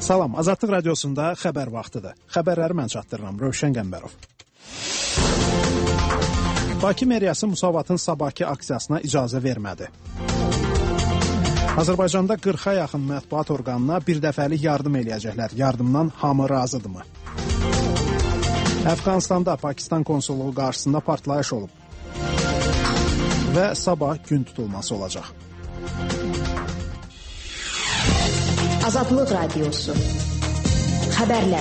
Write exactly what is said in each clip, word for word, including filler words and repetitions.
Salam, Azadlıq Radiosunda xəbər vaxtıdır. Xəbərləri mən çatdırıram, Rövşən Qəmbərov. Bakı meriyası Müsavatın sabahki aksiyasına icazə vermədi. Azərbaycanda qırxa yaxın mətbuat orqanına bir dəfəlik yardım eləyəcəklər. Yardımdan hamı razıdırmı? Əfqanistanda Pakistan konsulluğu qarşısında partlayış olub. Və sabah gün tutulması olacaq. Azadlıq Radiosu. Xəbərlər.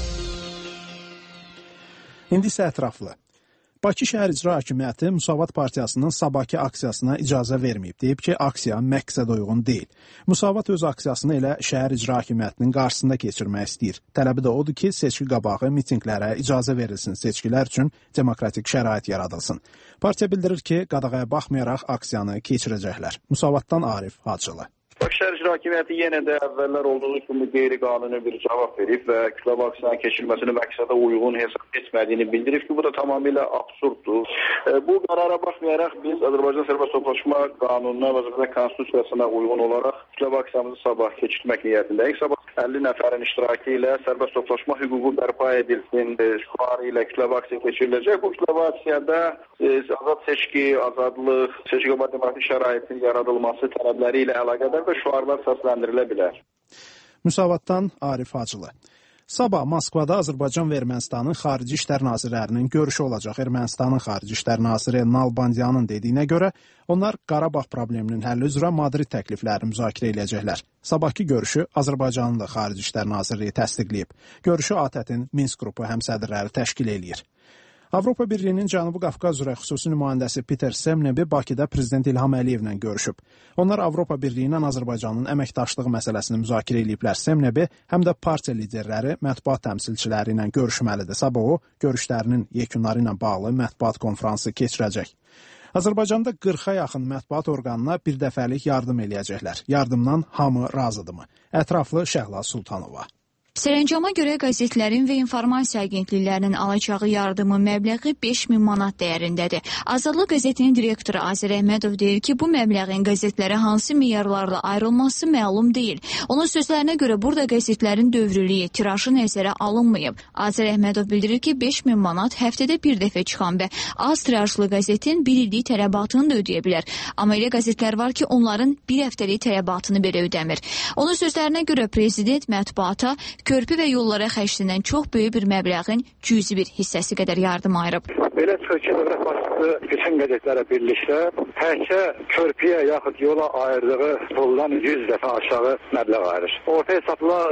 İndi isə ətraflı. Bakı şəhər icra hakimiyyəti Müsavat partiyasının sabahki aksiyasına icazə verməyib. Deyib ki, aksiya məqsəd uyğun deyil. Müsavat öz aksiyasını elə şəhər icra hakimiyyətinin qarşısında keçirmək istəyir. Tələbi də odur ki, seçki qabağı mitinqlərə icazə verilsin, seçkilər üçün demokratik şərait yaradılsın. Partiya bildirir ki, qadağaya baxmayaraq aksiyanı keçirəcəklər. Müsavatdan Arif Hacılı. Bakı şəhər icra hakimiyyəti yenə də əvvəllər olduğu kimi qeyri-qanuni bir cavab verib və kütləvi aksiyanın keçirilməsini məqsədə uyğun hesab etmədiyini bildirib ki, bu da tamamilə absurddur. E, bu qərara baxmayaraq biz Azərbaycan Sərbəst Toplaşma Qanununa və Azərbaycan Konstitusiyasına uyğun olaraq kütləvi aksiyamızı sabah keçirmək niyyətindəyik. Sabah əlli nəfərin iştirakı ilə sərbəst toplaşma hüququ bərpa edilsin şüarı ilə kütləvi aksiya keçiriləcək. Bu kütləvi aksiyada e, azad seçki, azadlıq, seçki qabağı demokratik şəraitin yaradılması tələbləri ilə əlaqədar şüarlar səsləndirilə bilər. Müsavatdan Arif Hacılı. Sabah Moskvada Azərbaycan və Ermənistanın xarici işlər nazirlərinin görüşü olacaq. Ermənistanın xarici işlər naziri Nalbandyanın dediyinə görə onlar Qarabağ probleminin həlli üzrə Madrid təkliflərini müzakirə edəcəklər. Sabahki görüşü Azərbaycanın da xarici işlər nazirliyi təsdiqləyib. Görüşü A T Ə-tin Minsk qrupu həmsədrləri təşkil eləyir. Avropa Birliyinin Cənubi Qafqaz üzrə xüsusi nümayəndəsi Peter Semnebi Bakıda Prezident İlham Əliyevlə görüşüb. Onlar Avropa Birliyi ilə Azərbaycanın əməkdaşlığı məsələsini müzakirə ediblər. Semnebi həm də partiya liderləri, mətbuat təmsilçiləri ilə görüşməlidir. Sabah o, görüşlərinin yekunları ilə bağlı mətbuat konfransı keçirəcək. Azərbaycanda qırxa yaxın mətbuat orqanına bir dəfəlik yardım eləyəcəklər. Yardımdan hamı razıdırmı? Ətraflı Şəhla Sultanova. Sərəncama görə qəzetlərin və informasiya agentliklərinin alacağı yardımı məbləği beş min manat dəyərindədir. Azadlıq qəzetinin direktoru Azər Əhmədov deyir ki, bu məbləğin qəzetlərə hansı meyarlarla ayrılması məlum deyil. Onun sözlərinə görə burada qəzetlərin dövrülüyü, tirajı nəzərə alınmayıb. Azər Əhmədov bildirir ki, beş min manat həftədə bir dəfə çıxan və az tirajlı qəzetin bir illik tələbatını da ödəyə bilər. Amma elə qəzetlər var ki, onların bir həftəlik tələbatını belə ödəmir. Onun sözlərinə görə prezident mətbuata körpü və yollara xərclənən çox böyük bir məbləğin cüzi bir hissəsi qədər yardım ayırıb. Belə Türkiyə dövlət başçısı bütün qəzetlərə birlikdə təkcə körpüyə yaxud yola ayırdığı puldan yüz dəfə aşağı məbləğ ayırır. Orta hesabla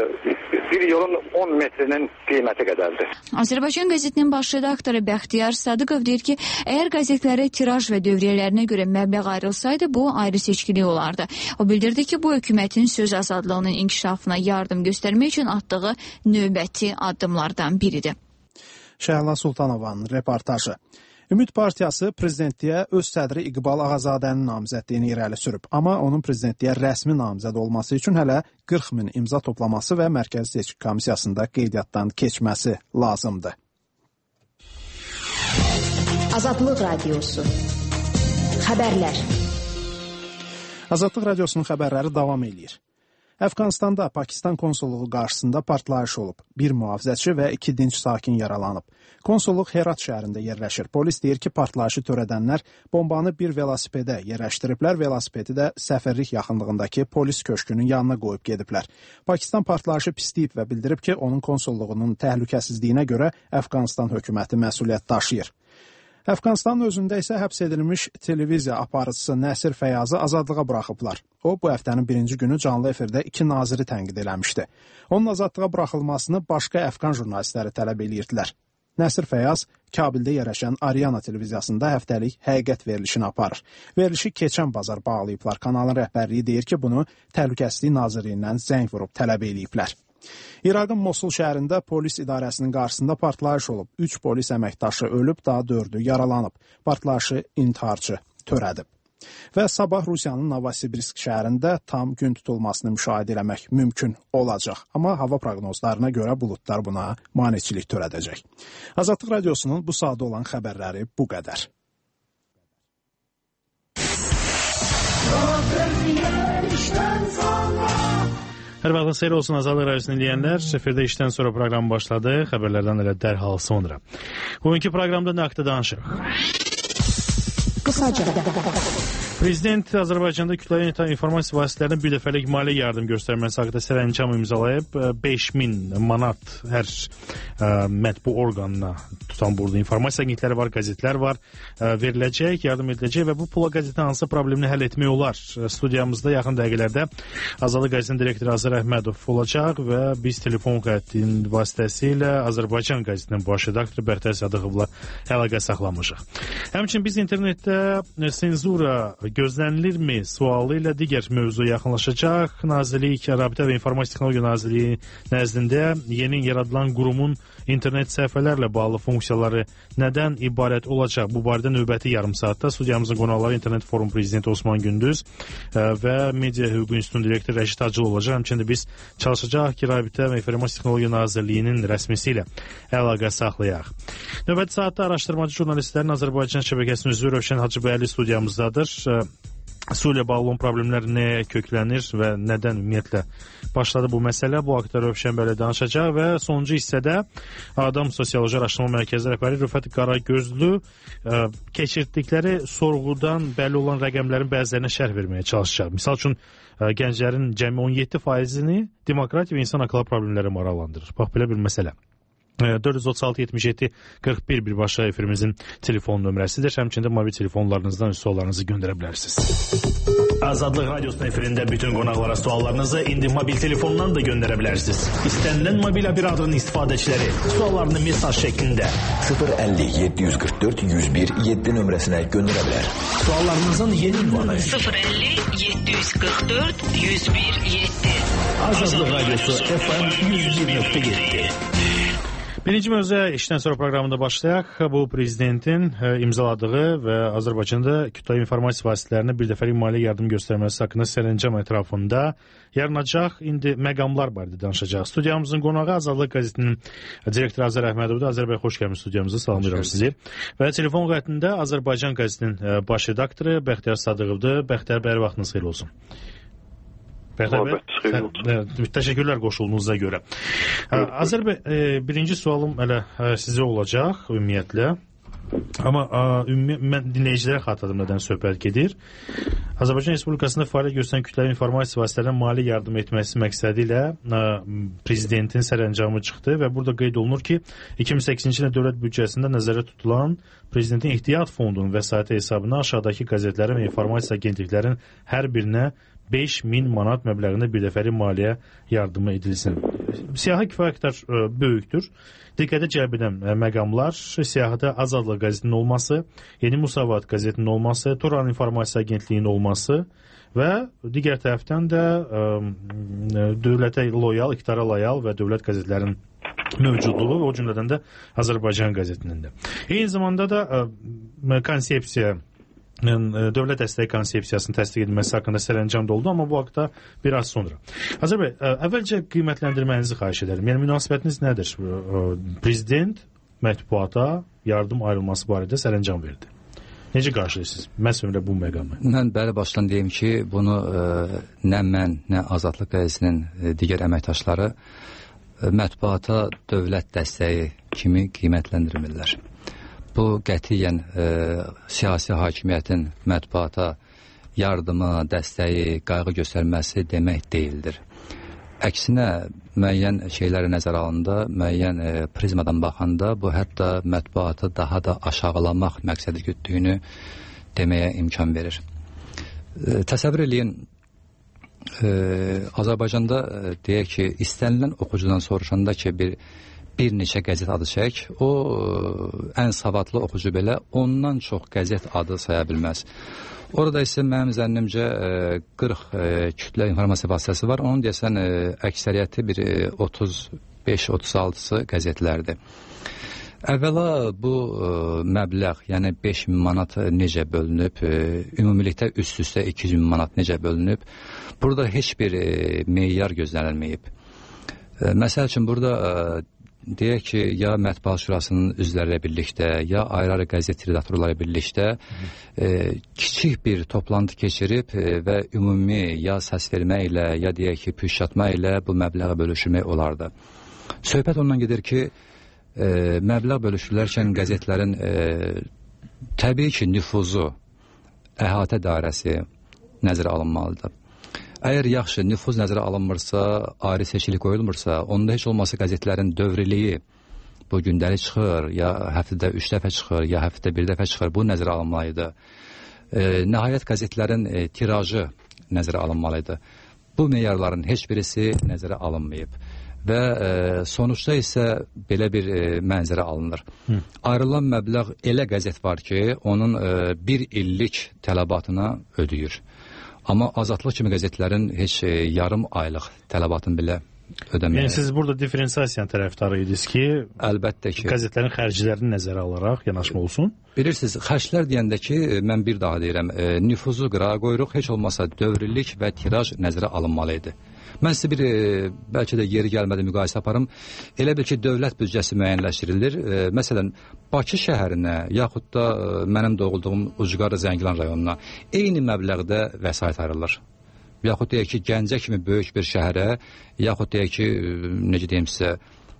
bir yolun on metrinin qiyməti qədərdir. Azərbaycan qəzetinin baş redaktoru Bəxtiyar Sadıqov deyir ki, əgər qəzetlərə tiraj və dövriyyələrinə görə məbləğ ayrılsaydı, bu ayrı seçkilik olardı. O bildirdi ki, bu hökumətin söz azadlığının inkişafına yardım göstərmək üçün atdığı növbəti addımlardan biridir. Şəhla Sultanovanın reportajı. Ümid Partiyası prezidentliyə öz sədri İqbal Ağazadənin namizədliyini irəli sürüb. Amma onun prezidentliyə rəsmi namizəd olması üçün hələ qırx min imza toplaması və Mərkəzi Seçki Komissiyasında qeydiyyatdan keçməsi lazımdır. Azadlıq Radiosu. Xəbərlər. Azadlıq Radiosunun xəbərləri davam edir. Əfqanistanda Pakistan konsulluğu qarşısında partlayış olub. Bir mühafizəçi və iki dinc sakin yaralanıb. Konsulluq Herat şəhərində yerləşir. Polis deyir ki, partlayışı törədənlər bombanı bir velosipedə yerləşdiriblər. Velosipedi də səfərlik yaxınlığındakı polis köşkünün yanına qoyub gediblər. Pakistan partlayışı pisləyib və bildirib ki, onun konsulluğunun təhlükəsizliyinə görə Əfqanistan hökuməti məsuliyyət daşıyır. Əfqanistanın özündə isə həbs edilmiş televiziya aparıcısı Nəsir Fəyazı azadlığa buraxıblar. O, bu həftənin birinci günü canlı efirdə iki naziri tənqid eləmişdi. Onun azadlığa buraxılmasını başqa əfqan jurnalistləri tələb eləyirdilər. Nəsir Fəyaz Kabildə yerləşən Ariana televiziyasında həftəlik həqiqət verilişini aparır. Verilişi keçən bazar bağlayıblar. Kanalın rəhbərliyi deyir ki, bunu Təhlükəsizlik Nazirliyindən zəng vurub tələb eləyiblər. İraqın Mosul şəhərində polis idarəsinin qarşısında partlayış olub. Üç polis əməkdaşı ölüb, daha dördü yaralanıb. Partlayışı intiharçı törədib. Və sabah Rusiyanın Novosibirsk şəhərində tam gün tutulmasını müşahidə eləmək mümkün olacaq. Amma hava proqnozlarına görə buludlar buna maneçilik törədəcək. Azadlıq Radiosunun bu saatda olan xəbərləri bu qədər. Hər vaxtınız xeyir olsun Azadlıq Radiyosunu dinləyənlər. Efirdə işdən sonra proqram başladı. Xəbərlərdən elə dərhal sonra. Bugünkü proqramda nə haqda danışırıq? Qısaca. Prezident Azərbaycanda kütləvi informasiya vasitələrinin bir dəfəlik maliyyə yardım göstərməsi haqqında sərəncam imzalayıb. beş min manat hər ə, mətbu orqanına tutan burada informasiya agentləri var, qəzetlər var, ə, veriləcək, yardım ediləcək və bu pula qəzetin hansı problemini həll etmək olar. Studiyamızda yaxın dəqiqələrdə Azadlıq qəzetinin direktoru Azər Əhmədov olacaq və biz telefon xəttinin vasitəsilə Azərbaycan qəzetinin baş redaktoru Bərtər Sadıqovla əlaqə saxlamışıq. Həmçinin biz internetdə senzura gözlənilirmi sualı ilə digər mövzuya yaxınlaşacaq. Nazirlik, Rabitə və İnformasiya Texnologiya Nazirliyi nəzdində yeni yaradılan qurumun internet səhifələrlə bağlı funksiyaları nədən ibarət olacaq? Bu barədə növbəti yarım saatda studiyamızın qonaqları İnternet Forum prezidenti Osman Gündüz və Media Hüquq İnstitutunun direktoru Rəşid Hacılı olacaq. Həmçinin biz çalışacaq ki, Rabitə və İnformasiya Texnologiya Nazirliyinin rəsmisi ilə əlaqə saxlayaq. Növbəti saatda araşdırmacı jurnalistlərin Azərbaycan şəbəkəsinin üzvü Rövşən Hacıbəyli studiyamızdadır. Su ilə bağlı olan problemlər nəyə köklənir və nədən ümumiyyətlə başladı bu məsələ? Bu haqda Rövşən bəli danışacaq və sonuncu hissədə Adam Sosioloji Araşdırma Mərkəzi rəhbəri Rüfət Qaragözlü ə, keçirdikləri sorğudan bəlli olan rəqəmlərin bəzilərinə şərh verməyə çalışacaq. Misal üçün ə, gənclərin cəmi on yeddi faizini demokratiya və insan haqları problemləri maraqlandırır. Bax, belə bir məsələ. dörd yüz otuz altı yetmiş yeddi qırx bir birbaşa efirimizin telefon nömrəsidir. Həmçində mobil telefonlarınızdan suallarınızı göndərə bilərsiniz. Azadlıq Radiosunun efirində bütün qonaqlara suallarınızı indi mobil telefondan da göndərə bilərsiniz. İstənilən mobil operatörün istifadəçiləri suallarını mesaj şəklində sıfır əlli yeddi yüz qırx dörd yüz bir yeddi nömrəsinə göndərə bilər. Suallarınızın yeni ünvanı sıfır əlli yeddi yüz qırx dörd yüz bir yeddi. Azadlıq Radiosu F M yüz bir nöqtə yeddi. Birinci mövzuya işdən sonra proqramında başlayaq. Bu prezidentin ə, imzaladığı və Azərbaycanda kütləvi informasiya vasitələrinə bir dəfəlik maliyyə yardım göstərməsi haqqında sərəncam ətrafında yaranacaq indi məqamlar barədə danışacaq. Studiyamızın qonağı Azadlıq qəzetinin direktoru Azər Əhmədovdur. Azər bəy, xoş gəlmisiniz studiyamıza. Salamlayıram sizi. Və telefon xəttində Azərbaycan qəzetinin ə, baş redaktoru Bəxtiyar Sadıqovdur. Bəxtiyar bəy, vaxtınız xeyir olsun. Bəxtiyar bəy, təşəkkürlər qoşulduğunuza görə. Azər bəy, birinci sualım elə sizə olacaq ümumiyyətlə. Amma ümumi, mən dinləyicilərə xatırladım nədən söhbət gedir. Azərbaycan Respublikasında fəaliyyət göstərən kütləvi informasiya vasitələrinin mali yardım etməsi məqsədi ilə prezidentin sərəncamı çıxdı və burada qeyd olunur ki, iki min səkkizinci ildə dövlət büdcəsində nəzərdə tutulan prezidentin ehtiyat fondunun vəsaiti hesabına aşağıdakı qəzetlərin və informasiya agentliklərin hər birinə beş min manat məbləğində bir dəfəlik maliyyə yardımı edilsin. Siyahı kifayət qədər böyükdür. Diqqətə cəlb edən məqamlar siyahıda Azadlıq qəzetinin olması, Yeni Musavat qəzetinin olması, Turan İnformasiya Agentliyinin olması və digər tərəfdən də ə, dövlətə loyal, iqtidara loyal və dövlət qəzetlərin mövcudluğu və o cümlədən də Azərbaycan qəzetinin də. Eyni zamanda da ə, konsepsiya dövlət dəstəyi konsepsiyasının təsdiq edilməsi haqqında sərəncam da oldu, amma bu haqda bir az sonra. Azər bəy, əvvəlcə qiymətləndirmənizi xahiş edərəm. Yəni, münasibətiniz nədir? Prezident mətbuata yardım ayrılması barədə sərəncam verdi. Necə qarşılayırsınız? Məsələn, bu məqamı. Mən bəli başdan deyim ki, bunu ə, nə mən, nə Azadlıq qəzetinin digər əməkdaşları ə, mətbuata dövlət dəstəyi kimi qiymətləndirmirlər. Bu qətiyyən e, siyasi hakimiyyətin mətbuata yardımı, dəstəyi, qayğı göstərməsi demək deyildir. Əksinə, müəyyən şeyləri nəzərə alında, müəyyən e, prizmadan baxanda bu hətta mətbuatı daha da aşağılamaq məqsədi gütdüyünü deməyə imkan verir. E, təsəvvür eləyin, e, Azərbaycanda e, deyək ki, istənilən oxucudan soruşanda ki, bir bir neçə qəzet adı çək, o ən savadlı oxucu belə ondan çox qəzet adı saya bilməz. Orada isə mənim zənnimcə qırx kütlə informasiya vasitəsi var. Onun deyəsən əksəriyyəti bir otuz beş otuz altısı qəzetlərdir. Əvvəla bu məbləğ, yəni beş min manat necə bölünüb, ümumilikdə üst-üstə iki yüz min manat necə bölünüb, burada heç bir meyar gözlənilməyib. Məsəl üçün, burada deyək ki, ya Mətbuat Şurasının üzvləri ilə birlikdə, ya ayrı-ayrı qəzet redaktorları ilə birlikdə e, kiçik bir toplantı keçirib e, və ümumi ya səs vermək ilə, ya deyək ki, püşatma ilə bu məbləği bölüşmək olardı. Söhbət ondan gedir ki, e, məbləğ bölüşülərkən qəzetlərin e, təbii ki, nüfuzu, əhatə dairəsi nəzərə alınmalıdır. Əgər yaxşı nüfuz nəzərə alınmırsa, ayrı seçkilik qoyulmursa, onda heç olmasa qəzetlərin dövriliyi bu gündəlik çıxır, ya həftədə üç dəfə çıxır, ya həftədə bir dəfə çıxır, bu nəzərə alınmalıdır. E, nəhayət qəzetlərin e, tirajı nəzərə alınmalıdır. Bu meyarların heç birisi nəzərə alınmayıb. Və e, sonuçda isə belə bir e, mənzərə alınır. Hı. Ayrılan məbləğ elə qəzet var ki, onun e, bir illik tələbatına ödəyir. Amma Azadlıq kimi qəzetlərin heç e, yarım aylıq tələbatını belə ödəməyə. Yəni siz burada diferensiyasiyanın tərəfdarı idiniz ki, əlbəttə ki, qəzetlərin xərclərini nəzərə alaraq yanaşma olsun. Bilirsiniz, xərclər deyəndə ki, mən bir daha deyirəm, e, nüfuzu qırağa qoyuruq, heç olmasa dövrlük və tiraj nəzərə alınmalı idi. Mən sizə bir, e, bəlkə də yeri gəlmədi müqayisə aparım. Elə bil ki, dövlət büdcəsi müəyyənləşdirilir. E, məsələn, Bakı şəhərinə, yaxud da e, mənim doğulduğum Ucqar Zəngilan rayonuna eyni məbləğdə vəsait ayrılır. Yaxud deyək ki, Gəncə kimi böyük bir şəhərə, yaxud deyək ki, e, necə deyim sizə,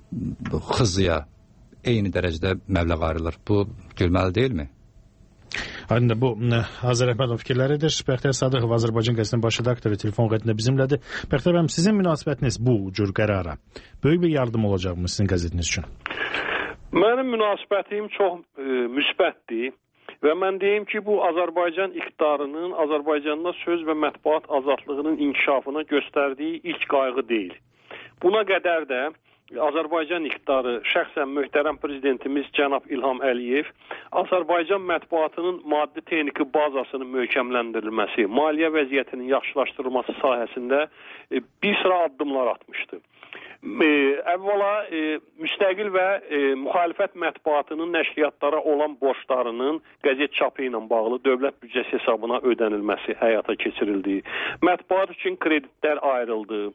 Xızıya eyni dərəcədə məbləğ ayrılır. Bu gülməli deyilmi? Aydındır, bu Azər Əhmədov fikirləridir. Bəxtiyar Sadıqov, Azərbaycan qəzetinin baş redaktoru, telefon xəttində bizimlədir. Bəxtiyar bəy, sizin münasibətiniz bu cür qərara böyük bir yardım olacaqmı sizin qəzetiniz üçün? Mənim münasibətim çox e, müsbətdir və mən deyim ki, bu Azərbaycan iqtidarının Azərbaycanda söz və mətbuat azadlığının inkişafına göstərdiyi ilk qayğı deyil. Buna qədər də Azərbaycan iqtidarı, şəxsən möhtərəm prezidentimiz cənab İlham Əliyev Azərbaycan mətbuatının maddi-texniki bazasının möhkəmləndirilməsi, maliyyə vəziyyətinin yaxşılaşdırılması sahəsində bir sıra addımlar atmışdı. Əvvəla müstəqil və müxalifət mətbuatının nəşriyyatlara olan borclarının qəzet çapı ilə bağlı dövlət büdcəsi hesabına ödənilməsi həyata keçirildi. Mətbuat üçün kreditlər ayrıldı.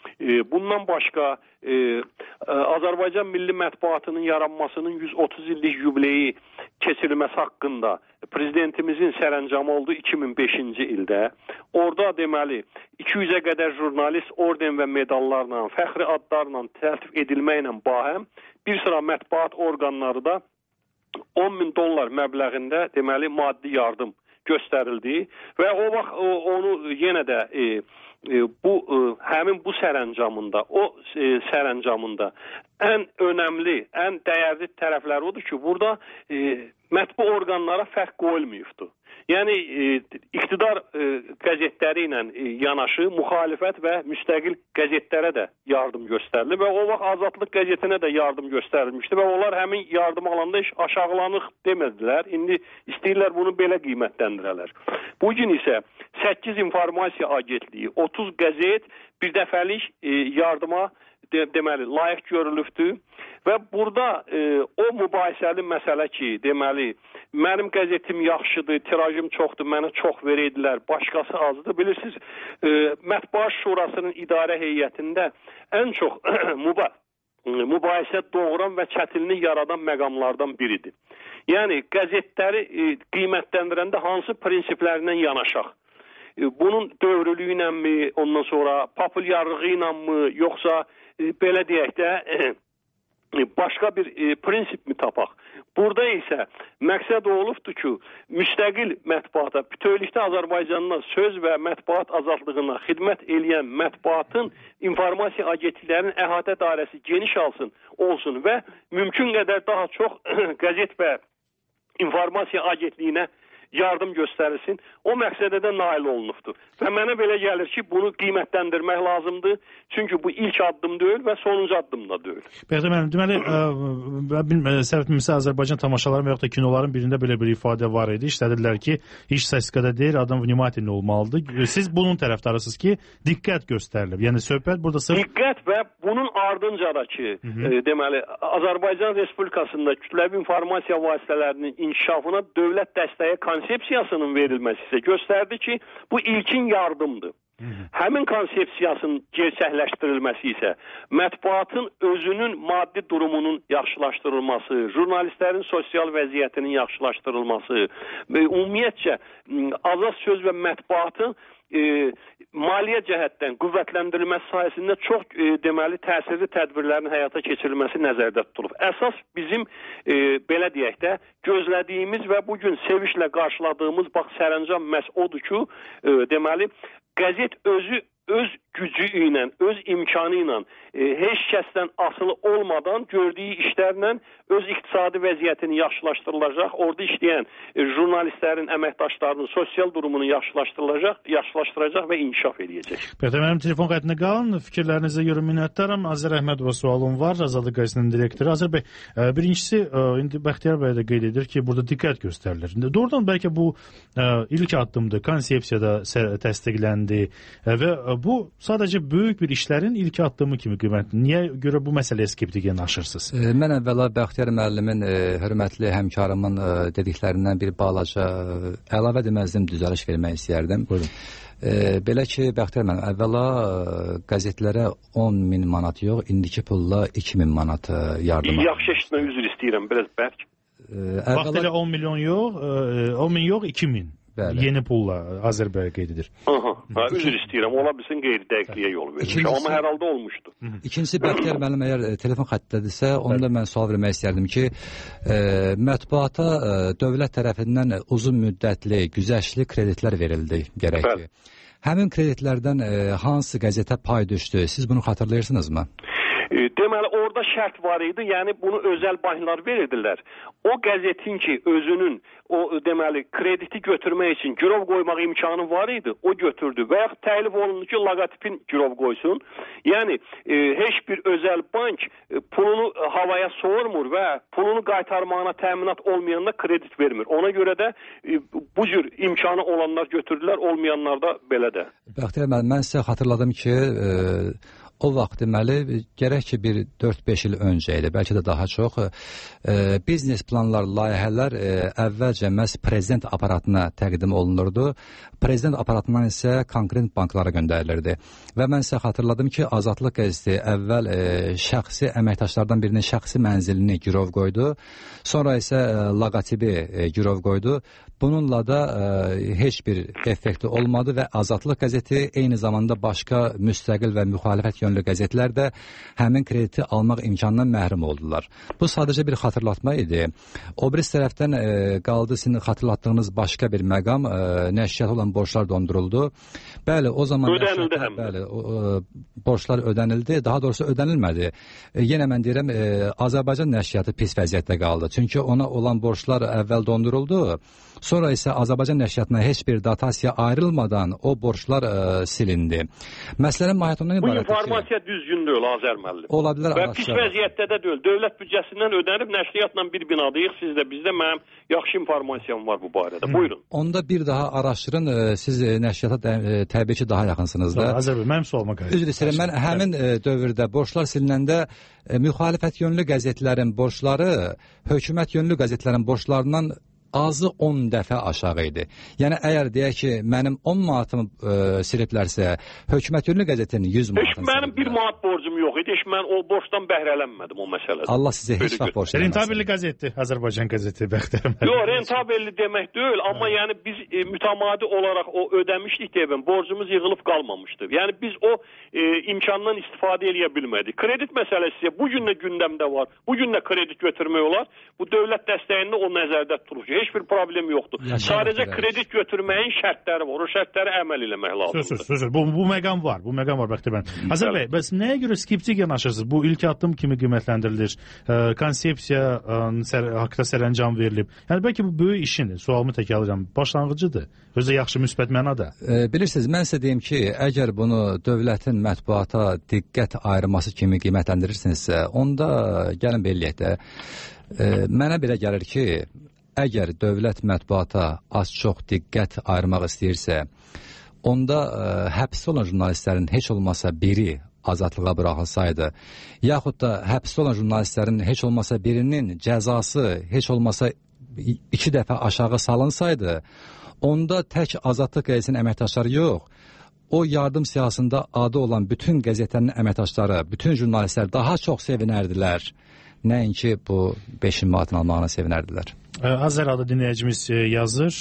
Bundan başqa e, Azərbaycan milli mətbuatının yaranmasının yüz otuz illik yubileyi keçirilməsi haqqında prezidentimizin sərəncamı oldu iki min beşinci ildə. Orada deməli iki yüzə qədər jurnalist orden və medallarla, fəxri adlarla təltif edilməklə bahəm bir sıra mətbuat orqanları da on min dollar məbləğində deməli maddi yardım göstərildi və o vaxt o, onu yenə də e, e, bu e, həmin bu sərəncamında, o e, sərəncamında ən önəmli, ən dəyərli tərəfləri odur ki, burada e, mətbu orqanlara fərq qoyulmayıbdır. Yəni e, iqtidar e, qəzetləri ilə e, yanaşı müxalifət və müstəqil qəzetlərə də yardım göstərilir və o vaxt Azadlıq qəzetinə də yardım göstərilmişdi və onlar həmin yardım alanda heç aşağılanıq demədilər. İndi istəyirlər bunu belə qiymətləndirələr. Bugün isə səkkiz informasiya agentliyi, otuz qəzet bir dəfəlik e, yardıma de, deməli layiq görülübdür. Və burada e, o mübahisəli məsələ ki, deməli, mənim qəzetim yaxşıdır, tirajım çoxdur, mənə çox verirdilər, başqası azdır. Bilirsiniz, e, Mətbuat Şurasının idarə heyətində ən çox müba mübahisə doğuran və çətinlik yaradan məqamlardan biridir. Yəni, qəzetləri e, qiymətləndirəndə hansı prinsiplərindən yanaşaq? E, bunun dövrülüyü ilə mi, ondan sonra populyarlığı ilə mi, yoxsa e, belə deyək də... E, başqa bir e, prinsip mi tapaq? Burada isə məqsəd olubdur ki, müstəqil mətbuata, bütövlükdə Azərbaycanda söz və mətbuat azadlığına xidmət eləyən mətbuatın informasiya agentliklərinin əhatə dairəsi geniş alsın, olsun və mümkün qədər daha çox qəzet və informasiya agentliyinə yardım göstərilsin. O məqsədə də nail olunubdur. Və mənə belə gəlir ki, bunu qiymətləndirmək lazımdır. Çünki bu ilk addım deyil və sonuncu addım da deyil. Bəxtə mənim, deməli, səhvətimizsə Azərbaycan tamaşaları və yaxud da kinoların birində belə bir ifadə var idi. İşlədirlər ki, iş səskədə deyil, adam vnimatinli olmalıdır. Siz bunun tərəfdarısınız ki, diqqət göstərilib. Yəni, söhbət burada sırf... Diqqət və bunun ardınca da ki, e, deməli, Azərbaycan Respublikasında kütləvi informasiya vasitələrinin inkişafına dövlət dəstəyi konsepsiyasının verilməsi isə göstərdi ki, bu ilkin yardımdır. Həmin konsepsiyasının gerçəkləşdirilməsi isə mətbuatın özünün maddi durumunun yaxşılaşdırılması, jurnalistlərin sosial vəziyyətinin yaxşılaşdırılması və ümumiyyətcə azad söz və mətbuatın E, maliyyə cəhətdən qüvvətləndirilməsi sayəsində çox e, deməli təsirli tədbirlərin həyata keçirilməsi nəzərdə tutulub. Əsas bizim e, belə deyək də gözlədiyimiz və bugün sevinçlə qarşıladığımız bax sərəncam məhz odur ki, e, deməli qəzet özü öz gücü ilə, öz imkanı ilə e, heç kəsdən asılı olmadan gördüyü işlərlə öz iqtisadi vəziyyətini yaxşılaşdırılacaq, orada işləyən e, jurnalistlərin, əməkdaşlarının sosial durumunu yaxşılaşdırılacaq, yaxşılaşdıracaq və inkişaf edəcək. Bəli, mənim telefon xəttində qalın. Fikirlərinizə görə minnətdaram. Azər Əhmədova sualım var. Azadlıq qəzetinin direktoru. Azər bəy, e, birincisi e, indi Bəxtiyar bəy də qeyd edir ki, burada diqqət göstərilir. Doğrudan bəlkə bu e, ilk addımdır, konsepsiyada təsdiqləndi e, və e, bu sadəcə böyük bir işlərin ilk addımı kimi qiymətli. Niyə görə bu məsələyə skeptik yanaşırsınız? E, mən əvvəla Bəxtiyar müəllimin, e, hörmətli həmkarımın e, dediklərindən bir balaca e, əlavə deməzdim, düzəliş vermək istəyərdim. Buyurun. E, belə ki, Bəxtiyar müəllim, əvvəla e, qəzetlərə on min manat yox, indiki pulla iki min manat e, yardım. Yaxşı eşitmə, üzr istəyirəm, biraz bərk. E, əvvəla... Vaxtilə on milyon yox, e, on min yox, iki min. Bəli. Yeni pulla Azərbaycan qeyd edir. Aha, ha, üzr istəyirəm, ola bilsin qeyri-dəqiqliyə yol verir. İkincisi, amma hər halda olmuşdu. İkincisi, Bəxtiyar müəllim əgər telefon xəttədirsə, onda mən sual vermək istərdim ki, e, mətbuata e, dövlət tərəfindən uzun müddətli, güzəştli kreditlər verildi gərək ki. Həmin kreditlərdən e, hansı qəzetə pay düşdü? Siz bunu xatırlayırsınızmı? E, deməli, orada şərt var idi, yəni bunu özəl banklar verirdilər. O qəzetin ki, özünün o deməli krediti götürmək üçün girov qoymaq imkanı var idi, o götürdü və yaxud təklif olundu ki, loqotipin girov qoysun. Yəni e, heç bir özəl bank e, pulunu havaya soğurmur və pulunu qaytarmağına təminat olmayanda kredit vermir. Ona görə də e, bu cür imkanı olanlar götürdülər, olmayanlar da belə də. Bəxtiyar müəllim, mən sizə xatırladım ki, e, o vaxt deməli gərək ki bir dörd beş il öncə idi, bəlkə də daha çox e, biznes planlar, layihələr e, əvvəlcə məhz prezident aparatına təqdim olunurdu. Prezident aparatından isə konkret banklara göndərilirdi. Və mən sizə xatırladım ki, Azadlıq qəzeti əvvəl e, şəxsi əməkdaşlardan birinin şəxsi mənzilini girov qoydu. Sonra isə e, loqotipi e, girov qoydu. Bununla da e, heç bir effekti olmadı və Azadlıq qəzeti eyni zamanda başqa müstəqil və müxalifət yönlü qəzetlər də həmin krediti almaq imkanından məhrum oldular. Bu sadəcə bir xatırlatma idi. O birisi tərəfdən e, qaldı sizin xatırlatdığınız başqa bir məqam, e, nəşriyyata olan borclar donduruldu. Bəli, o zaman ödənildi həm. Bəli, o, o, borclar ödənildi, daha doğrusu ödənilmədi. E, yenə mən deyirəm, e, Azərbaycan nəşriyyatı pis vəziyyətdə qaldı. Çünki ona olan borclar əvvəl donduruldu. Sonra isə Azərbaycan nəşriyyatına heç bir dotasiya ayrılmadan o borclar ə, silindi. Məsələnin mahiyyətindən ibarətdir ki... Bu informasiya düzgün deyil, Azər müəllim. Ola bilər, və pis vəziyyətdə də deyil. Dövlət büdcəsindən ödənib nəşriyyatla bir binadayıq. Sizdə, bizdə mənim yaxşı informasiyam var bu barədə. Hı. Buyurun. Onda bir daha araşdırın. Siz nəşriyyata təbii ki daha yaxınsınız da. Azər bəy, mənim sualıma qarşı. Üzr istəyirəm, mən həmin dövrdə borclar silinəndə müxalifət yönlü qəzetlərin borcları hökumət yönlü qəzetlərin borclarından azı on dəfə aşağı idi. Yəni əgər deyək ki, mənim on manatımı e, siliblərsə, hökumət yönlü qəzetin yüz manatını siliblər. Heç mənim bir manat borcum yox idi. Heç mən o borcdan bəhrələnmədim o məsələdə. Allah sizə heç vaxt borc eləməsin. Rentabelli qəzetdir, Azərbaycan qəzeti Bəxtiyar müəllim. Yox, rentabelli demək deyil, amma hə. yəni biz e, mütəmadi olaraq o ödəmişdik deyəm, borcumuz yığılıb qalmamışdı. Yəni biz o e, imkandan istifadə edə bilmədik. Kredit məsələsi bu gün də gündəmdə var. Bu gün də kredit götürmək olar. Bu dövlət dəstəyində o nəzərdə tutulur. Heç bir problem yoxdur. Ya, sadəcə kredit götürməyin şərtləri var. O şərtlərə əməl eləmək lazımdır. Söz, söz, söz. Bu, bu məqam var. Bu məqam var Bəxtiyar müəllim. Azər bəy, bəs nəyə görə skeptik yanaşırsınız? Bu ilk addım kimi qiymətləndirilir? E, konsepsiya e, sər, haqda sərəncam verilib. Yəni bəlkə bu böyük işin, sualımı təkrarlayacağam, başlanğıcıdır. Özü yaxşı müsbət mənada. E, bilirsiniz, mən sizə deyim ki, əgər bunu dövlətin mətbuata diqqət ayırması kimi qiymətləndirirsinizsə, onda gəlin beləyək də. E, mənə belə gəlir ki, əgər dövlət mətbuata az-çox diqqət ayırmaq istəyirsə, onda ə, həbsdə olan jurnalistlərin heç olmasa biri azadlığa buraxılsaydı, yaxud da həbsdə olan jurnalistlərin heç olmasa birinin cəzası heç olmasa iki dəfə aşağı salınsaydı, onda tək Azadlıq qəzetinin əməkdaşları yox, o yardım siyasında adı olan bütün qəzetlərin əməkdaşları, bütün jurnalistlər daha çox sevinərdilər. Nəinki bu beş min manatın almağına sevinərdilər. Azər adlı dinləyicimiz yazır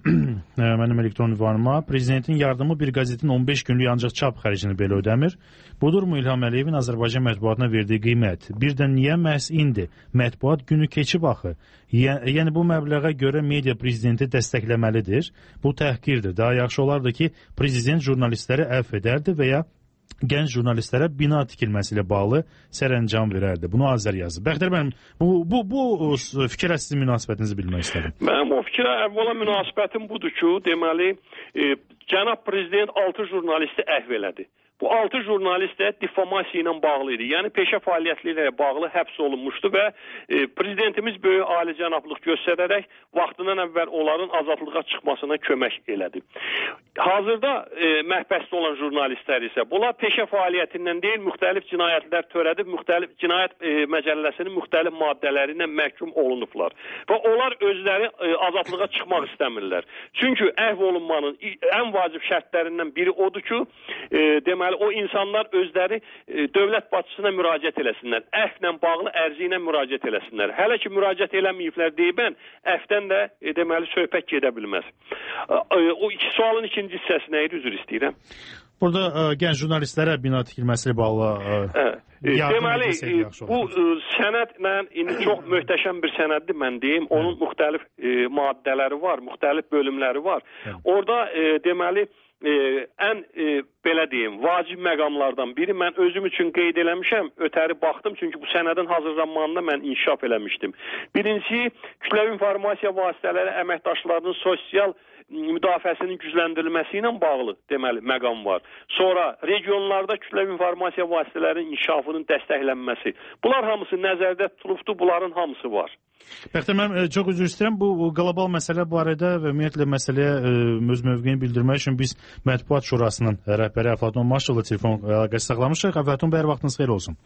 mənim elektron ünvanıma. Prezidentin yardımı bir qəzetin on beş günlük ancaq çap xərcini belə ödəmir. Budurmu İlham Əliyevin Azərbaycan mətbuatına verdiyi qiymət? Bir də niyə məhz indi? Mətbuat günü keçib axı. Yəni bu məbləğə görə media prezidenti dəstəkləməlidir. Bu təhqirdir. Daha yaxşı olardı ki, prezident jurnalistləri əfv edərdi və ya gənc jurnalistlərə bina tikilməsi ilə bağlı sərəncam verərdi. Bunu Azər yazdı. Bəxtər mənim, bu, bu, bu fikirə sizin münasibətinizi bilmək istədim. Mənim o fikirə əvvəla münasibətim budur ki, deməli, e, cənab prezident altı jurnalisti əhv elədi. Bu altı jurnalist də difamasiya ilə bağlı idi. Yəni peşə fəaliyyətləri ilə bağlı həbs olunmuşdu və e, prezidentimiz böyük alicənablıq göstərərək vaxtından əvvəl onların azadlığa çıxmasına kömək elədi. Hazırda e, məhbəsdə olan jurnalistlər isə bunlar peşə fəaliyyətindən deyil, müxtəlif cinayətlər törədib, müxtəlif cinayət e, məcəlləsinin müxtəlif maddələri ilə məhkum olunublar. Və onlar özləri e, azadlığa çıxmaq istəmirlər. Çünki əhv olunmanın ən vacib şərtlərindən biri odur ki, e, deməli o insanlar özləri e, dövlət başçısına müraciət eləsinlər. Əhvlə bağlı ərzi ilə müraciət eləsinlər. Hələ ki müraciət eləməyiblər deyibən, əhvdən də e, deməli söhbət gedə bilməz. E, o iki sualın ikinci hissəsi nə idi? Üzr istəyirəm. Burada ə, gənc jurnalistlərə bina tikilməsi ilə bağlı ə, ə, deməli, bu ə, sənədlə indi çox möhtəşəm bir sənəddir, mən deyim. Onun hə. müxtəlif ə, maddələri var, müxtəlif bölümləri var. Hə. Orada ə, deməli ə, ən ə, belə deyim, vacib məqamlardan biri mən özüm üçün qeyd eləmişəm, ötəri baxdım, çünki bu sənədin hazırlanmasında mən inkişaf eləmişdim. Birincisi, kütləvi informasiya vasitələri əməkdaşlarının sosial müdafiəsinin gücləndirilməsi ilə bağlı deməli məqam var. Sonra regionlarda kütləvi informasiya vasitələrinin inkişafının dəstəklənməsi. Bunlar hamısı nəzərdə tutulubdur, bunların hamısı var. Bəxtər mənim çox üzr istəyirəm, bu qlobal məsələ barədə və ümumiyyətlə məsələyə öz mövqeyini bildirmək üçün biz Mətbuat Şurasının rəhbəri Əflatun Maşallı telefon əlaqəsi saxlamışıq. Əflatun bəy, vaxtınız xeyir olsun.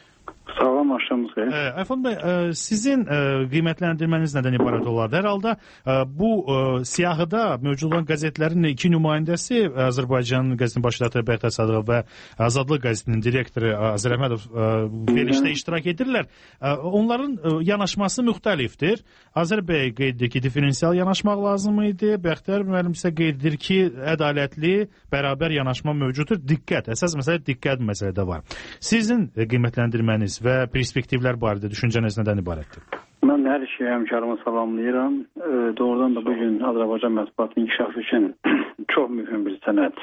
Sağ olun, axşamınız xeyir. Əflatun bəy, sizin qiymətləndirməniz nədən ibarət olardı? Hər halda bu siyahıda mövcud olan qəzetlərin iki nümayəndəsi Azərbaycan qəzetinin baş redaktoru Bəxtər Sadığov və Azadlıq qəzetinin direktoru Azər Əhmədov verilişdə iştirak edirlər. Onların yanaşması müxtəlifdir. Azər bəy qeyd edir ki, diferensial yanaşmaq lazım idi. Bəxtər müəllim isə qeyd edir ki, ədalətli, bərabər yanaşma mövcuddur. Diqqət, əsas məsələ diqqət məsələdə var. Sizin qiymətləndirməniz və perspektivlər barədə düşüncəniz nədən ibarətdir? Mən hər şeyi həmkarımı salamlayıram. E, doğrudan da bugün Azərbaycan mətbuatının inkişafı üçün çox mühüm bir sənəd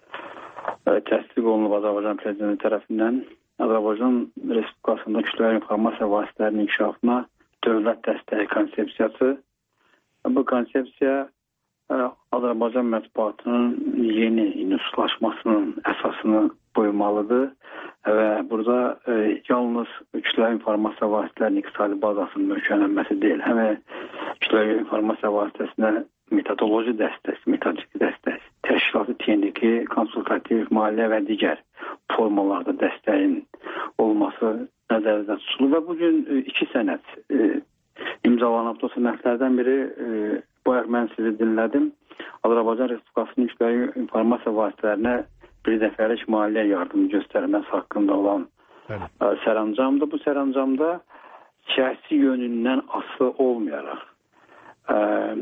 e, təsdiq olunub Azərbaycan prezidenti tərəfindən. Azərbaycan Respublikasında kütləvi informasiya vasitələrinin inkişafına dövlət dəstəyi konsepsiyası. Bu konsepsiya e, Azərbaycan mətbuatının yeni industrilaşmasının əsasını qoymalıdır. Və burada e, yalnız kütləvi informasiya vasitələrinin iqtisadi bazasının möhkəmlənməsi deyil, həm kütləvi informasiya vasitəsinə metodoloji dəstək, metodiki dəstək, təşkilatı texniki, konsultativ, maliyyə və digər formalarda dəstəyin olması nəzərdə tutulur. Və bugün e, iki sənəd e, imzalanıb. O sənədlərdən biri, e, bu ayaq mən sizi dinlədim, Azərbaycan Respublikasının kütləvi informasiya vasitələrinə bir dəfəlik maliyyə yardımı göstərməsi haqqında olan Bəli. sərəncamdır. Bu sərəncamda siyasi yönündən asılı olmayaraq ə,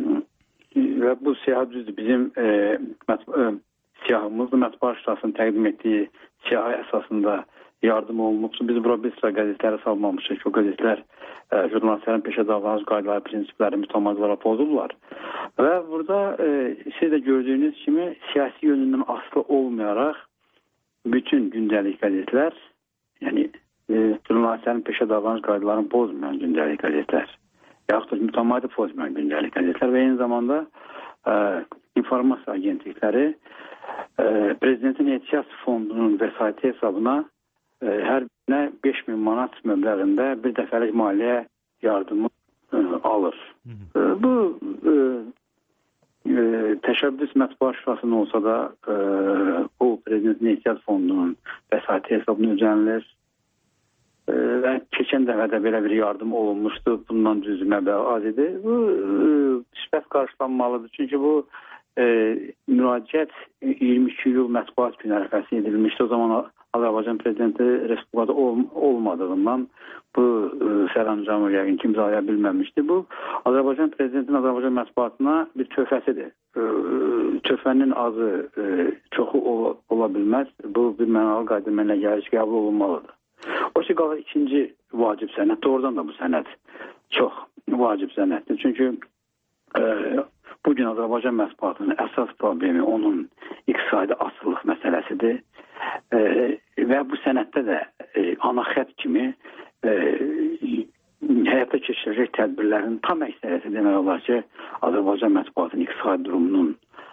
və bu siyah düzdür. Bizim ə, mət, ə, siyahımızda Mətbuat Şurasının təqdim etdiyi siyahı əsasında yardım olunmuşdur. Biz bura bir sıra qəzetləri salmamışıq. O qəzetlər ə, jurnalistlərin peşə davranış qaydaları, prinsipləri, mütəmadilərə pozurlar. Və burada e, siz də gördüyünüz kimi siyasi yönündən asılı olmayaraq bütün gündəlik qəzetlər, yəni e, jurnalistlərin peşə davranış qaydalarını pozmayan gündəlik qəzetlər, yaxud da mütəmadi pozmayan gündəlik qəzetlər və eyni zamanda e, informasiya agentlikləri e, Prezidentin Ehtiyat Fondunun vəsaiti hesabına e, hər birinə beş min manat məbləğində bir dəfəlik maliyyə yardımı e, alır. E, bu e, e, təşəbbüs Mətbuat Şurasının olsa da e, o Prezidentin Ehtiyat Fondunun vəsaiti hesabına ödənilir. E, və keçən dəfədə belə bir yardım olunmuşdu. Bundan düzdür məbləğ az idi. Bu müsbət qarşılanmalıdır. Çünki bu e, müraciət iyirmi iki iyul mətbuat günü ərəfəsində edilmişdi. O zaman Azərbaycan prezidenti Respublikada ol, olmadığından bu e, sərəncamı yəqin ki imzalaya bilməmişdi. Bu Azərbaycan prezidentinin Azərbaycan mətbuatına bir töhfəsidir. E, töhfənin azı e, çoxu ola, ola bilməz. Bu bir mənalı qaydayla gəliş qəbul olunmalıdır. O ki qalır ikinci vacib sənəd. Doğrudan da bu sənəd çox vacib sənəddir. Çünki e, bugün Azərbaycan mətbuatının əsas problemi onun iqtisadi asılılıq məsələsidir. E, və bu sənəddə də e, ana xətt kimi e, həyata keçiriləcək tədbirlərin tam əksəriyyəti demək olar ki, Azərbaycan mətbuatının iqtisadi durumunun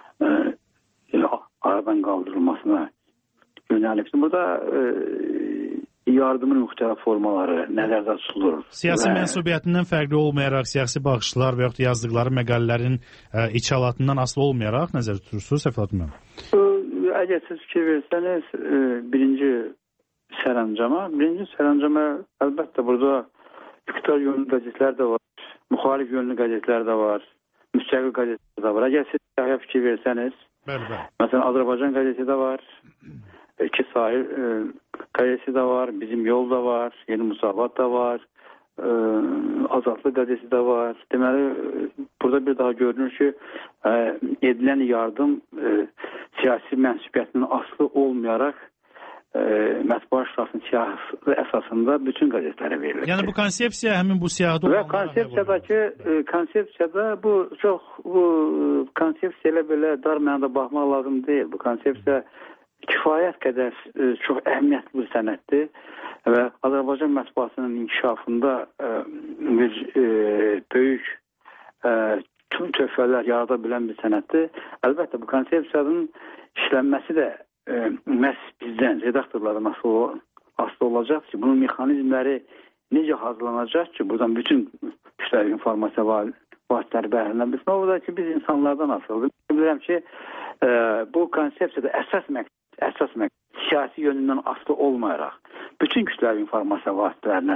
e, aradan qaldırılmasına yönəlibdir. Burada e, yardımın müxtəlif formaları nəzərdə tutulur. Siyasi və... mənsubiyyətindən fərqli olmayaraq, siyasi baxışlar və yaxud yazdıqları məqalələrin ə, içalatından asılı olmayaraq nəzərdə tutursunuz, Səfəlat müəllim? Əgər siz fikir versəniz, e, birinci sərəncama, birinci sərəncama əlbəttə burada iqtidar yönlü qəzetlər də var, müxalif yönlü qəzetlər də var, müstəqil qəzetlər də var. Əgər siz siyahıya fikir versəniz, bəli, bəli. Məsələn, Azərbaycan qəzeti də var, iki sahil e, qəzetesi də var, Bizim Yol da var, Yeni Musavat da var, e, Azadlıq qəzetesi də var. Deməli, burada bir daha görünür ki, e, edilən yardım e, siyasi mənsubiyyətinin aslı olmayaraq e, mətbuat şurasının siyasi əsasında bütün qəzetlərə verilir. Yəni bu konsepsiya həmin bu siyahıda və konsepsiyadakı e, konsepsiyada bu çox bu konsepsiya ilə belə dar mənada baxmaq lazım deyil. Bu konsepsiya kifayət qədər e, çox əhəmiyyətli bir sənəddir və Azərbaycan mətbuatının inkişafında e, bir e, böyük e, tüm töhfələr yarada bilən bir sənəddir. Əlbəttə bu konsepsiyanın işlənməsi də e, məhz bizdən, redaktorlardan asılı, asılı olacaq ki, bunun mexanizmləri necə hazırlanacaq ki, buradan bütün kütləvi informasiya vasitələri bəhrələnə bilsin. O da ki, biz insanlardan asılıdır. Bilirəm ki, e, bu konsepsiyada əsas məqsəd əsas məqsəd siyasi yönündən asılı olmayaraq bütün kütləvi informasiya vasitələrinə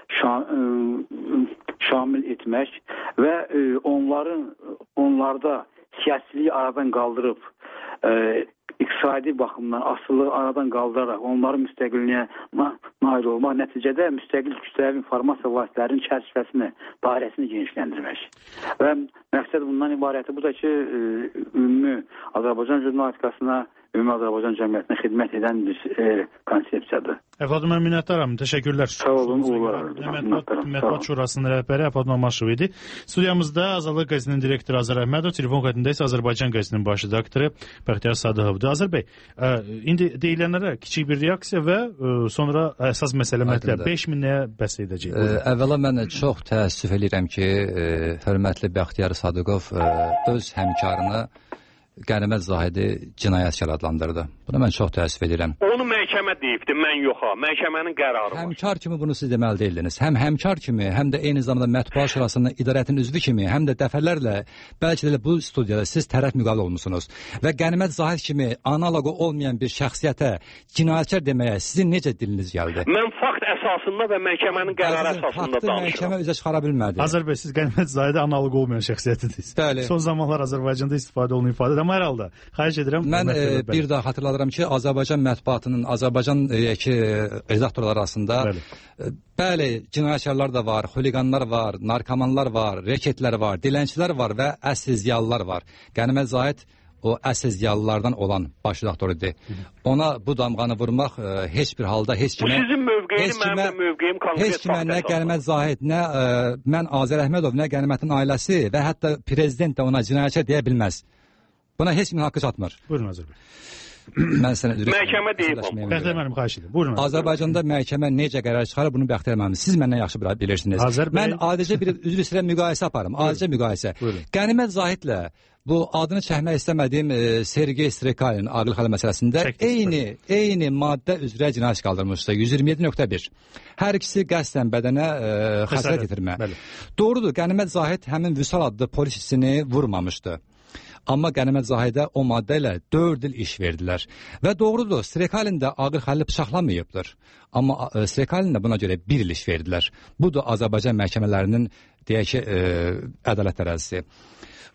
şamil etmək və onların onlarda siyasiliyi aradan qaldırıb e, iqtisadi baxımdan asılı aradan qaldıraraq onların müstəqilliyinə nail olmaq, nəticədə müstəqil kütləvi informasiya vasitələrinin çərçivəsini, dairəsini genişləndirmək. Və məqsəd bundan ibarəti bu da ki, e, ümumi Azərbaycan jurnalistikasına, ümumi Azərbaycan cəmiyyətinə xidmət edən bir e, konsepsiyadır. Əfadlı mən minnətdaram. Təşəkkürlər. Sağ olun, uğurlar. Mətbuat Şurasının rəhbəri Əfadlı Mamaşov idi. Studiyamızda Azadlıq qəzetinin direktoru Azər Əhmədov, telefon xəttində isə Azərbaycan qəzetinin baş redaktoru Bəxtiyar Sadıqovdur. Azər bəy, indi deyilənlərə kiçik bir reaksiya və sonra əsas məsələ mətləb beş min nəyə bəs edəcək? Əvvəla mən çox təəssüf edirəm ki, hörmətli Bəxtiyar Sadıqov öz həmkarını Qənimət Zahidi cinayətkar adlandırdı. Buna mən çox təəssüf edirəm. Onu məhkəmə deyibdi, mən yox ha. Məhkəmənin qərarı var. Həmkar kimi bunu siz deməli deyildiniz. Həm həmkar kimi, həm də eyni zamanda Mətbuat Şurasının idarətin üzvü kimi, həm də dəfələrlə bəlkə də bu studiyada siz tərəf müqabil olmusunuz. Və Qənimət Zahid kimi analoqu olmayan bir şəxsiyyətə cinayətkar deməyə sizin necə diliniz gəldi? Mən fakt əsasında və məhkəmənin qərarı əsasında danışıram. Məhkəmə üzə çıxara bilmədi. Azər bəy, siz Qənimət Zahidi analoq olmayan şəxsiyyətiniz. Bəli. Son zamanlar Azərbaycanda istifadə olunan ifadə. Amma hər halda xahiş edirəm. Mən e, bir daha xatırladıram ki, Azərbaycan mətbuatının Azərbaycan e, ki, redaktorlar arasında bəli. E, bəli, cinayətkarlar da var, xuliqanlar var, narkomanlar var, reketlər var, dilənçilər var və əsl ziyalılar var. Qənimət Zahid o əsl ziyalılardan olan baş redaktorudur. Ona bu damğanı vurmaq e, heç bir halda heç kimə... Bu sizin mövqeyiniz, mənim də mövqeyim konkret. Heç kimə nə Qənimət Zahid, nə e, mən Azər Əhmədov, nə Qənimətin ailəsi və hətta prezident də ona cinayətçi deyə bilməz. Buna heç kimin haqqı çatmır. Buyurun Azər bəy. Mən sənə dürüst məhkəmə deyib. Bəxtiyar müəllim xahiş edirəm. Buyurun. Azərbaycanda məhkəmə necə qərar çıxarır, bunu Bəxtiyar müəllim siz məndən yaxşı bilirsiniz. Azər bəy... Mən adicə bir üzr istəyirəm müqayisə aparım. Adicə müqayisə. Qənimət Zahidlə bu adını çəkmək istəmədiyim e, Sergey Strekalin Aqil Xələ məsələsində Çəkdir, eyni bəli. eyni maddə üzrə cinayət qaldırmışdı. yüz iyirmi yeddi nöqtə bir. Hər ikisi qəsdən bədənə e, xəsarət yetirmə. Bəli. Doğrudur, Qənimət Zahid həmin Vüsal adlı polis işçisini vurmamışdı. Amma Qənimət Zahidə o maddə ilə dörd il iş verdilər. Və doğrudur, Strekalin də Aqil Xəlili bıçaqlamayıbdır. Amma e, Strekalin də buna görə bir il iş verdilər. Bu da Azərbaycan məhkəmələrinin deyək ki, e, ədalət tərəzisi.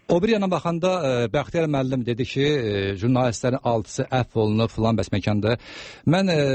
O bir yana baxanda e, Bəxtiyar müəllim dedi ki, e, jurnalistlərin altısı əfv olunub filan bəs məkanda. Mən e,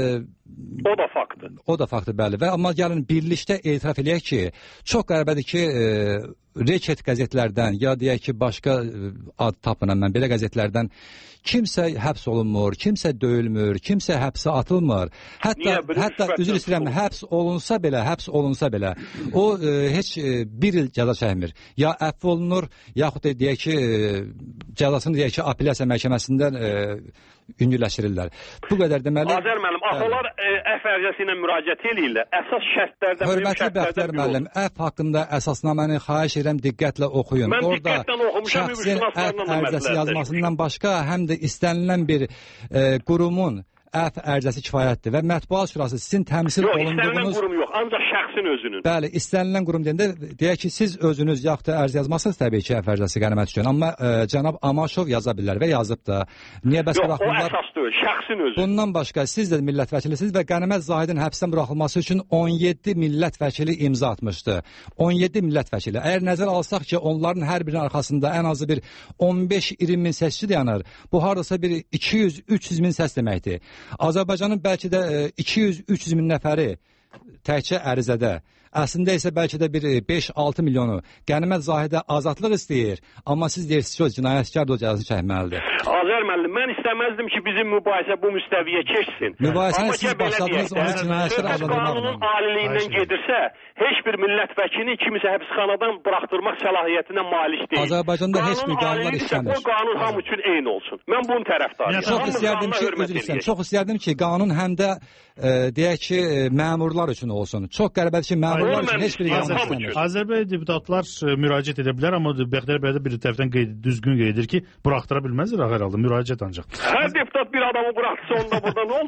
o da faktdır. O da faktdır, bəli. Və amma gəlin birlikdə etiraf eləyək ki, çox qəribədir ki, e, Reket qəzetlərdən ya deyək ki, başqa ad tapınan mən belə qəzetlərdən kimsə həbs olunmur, kimsə döyülmür, kimsə həbsə atılmır. Hətta hətta üzr istəyirəm, həbs olunsa belə, həbs olunsa belə, o e, heç e, bir il cəza çəkmir. Ya əfv olunur, yaxud da deyək ki, e, cəzasını deyək ki, apellyasiya məhkəməsindən e, üngürləşdirirlər. Bu qədər deməli. Azər müəllim, atalar əf ərizəsi ilə müraciət eləyirlər. Əsas şərtlərdən Hörmətli Bəxtiyar müəllim, əf haqqında əsasnaməni xahiş edirəm diqqətlə oxuyun. Mən orada şəxsin əf ərizəsi yazmasından başqa, həm də istənilən bir e, qurumun əf ərizəsi kifayətdir və Mətbuat Şurası sizin təmsil yox, olunduğunuz... Yox, istənilən qurum yox, ancaq şəxsin özünün. Bəli, istənilən qurum deyəndə deyək ki, siz özünüz yaxud da ərizə yazmazsınız təbii ki, əf ərizəsi qənimət üçün. Amma e, cənab Amaşov yaza bilər və yazıb da. Niyə bəs yox, buraxmırlar? Yox, o əsas deyil, şəxsin özü. Bundan başqa siz də millət vəkilisiniz və Qənimət Zahidin həbsdən buraxılması üçün on yeddi millət vəkili imza atmışdı. on yeddi millət vəkili. Əgər nəzər alsaq ki, onların hər birinin arxasında ən azı bir on beş iyirmi min səsçi dayanır. Bu hardasa bir iki yüz üç yüz min səs deməkdir. Azərbaycanın bəlkə də iki yüz üç yüz min nəfəri təkcə ərizədə. Əslində isə bəlkə də bir beş altı milyonu Qənimət Zahidə azadlıq istəyir. Amma siz deyirsiniz ki, o cinayətkar da o cəzasını çəkməlidir. Azər müəllim, mən istəməzdim ki, bizim mübahisə bu müstəviyə keçsin. Mübahisəni siz başladınız, onu cinayətkar adlandırmaqla. Qanunun aliliyindən gedirsə, heç bir millət vəkili kimisə həbsxanadan buraxdırmaq səlahiyyətinə malik deyil. Azərbaycanda heç bir qanunlar işləmir. O qanun hamı üçün eyni olsun. Mən bunun tərəfdarıyım. Çox istəyərdim ki, üzr istəyirəm. Çox istəyərdim ki, qanun həm də e, deyək ki, məmurlar üçün olsun. Çox qəribədir ki, məmurlar üçün heç bir qanun işləmir. Azərbaycan deputatlar müraciət edə bilər, amma Bəxtiyar bəy də bir tərəfdən qeyd, düzgün qeyd edir ki, buraxdıra bilməzlər hər halda, müraciət ancaq. Hər deputat bir adamı buraxsa onda burada nə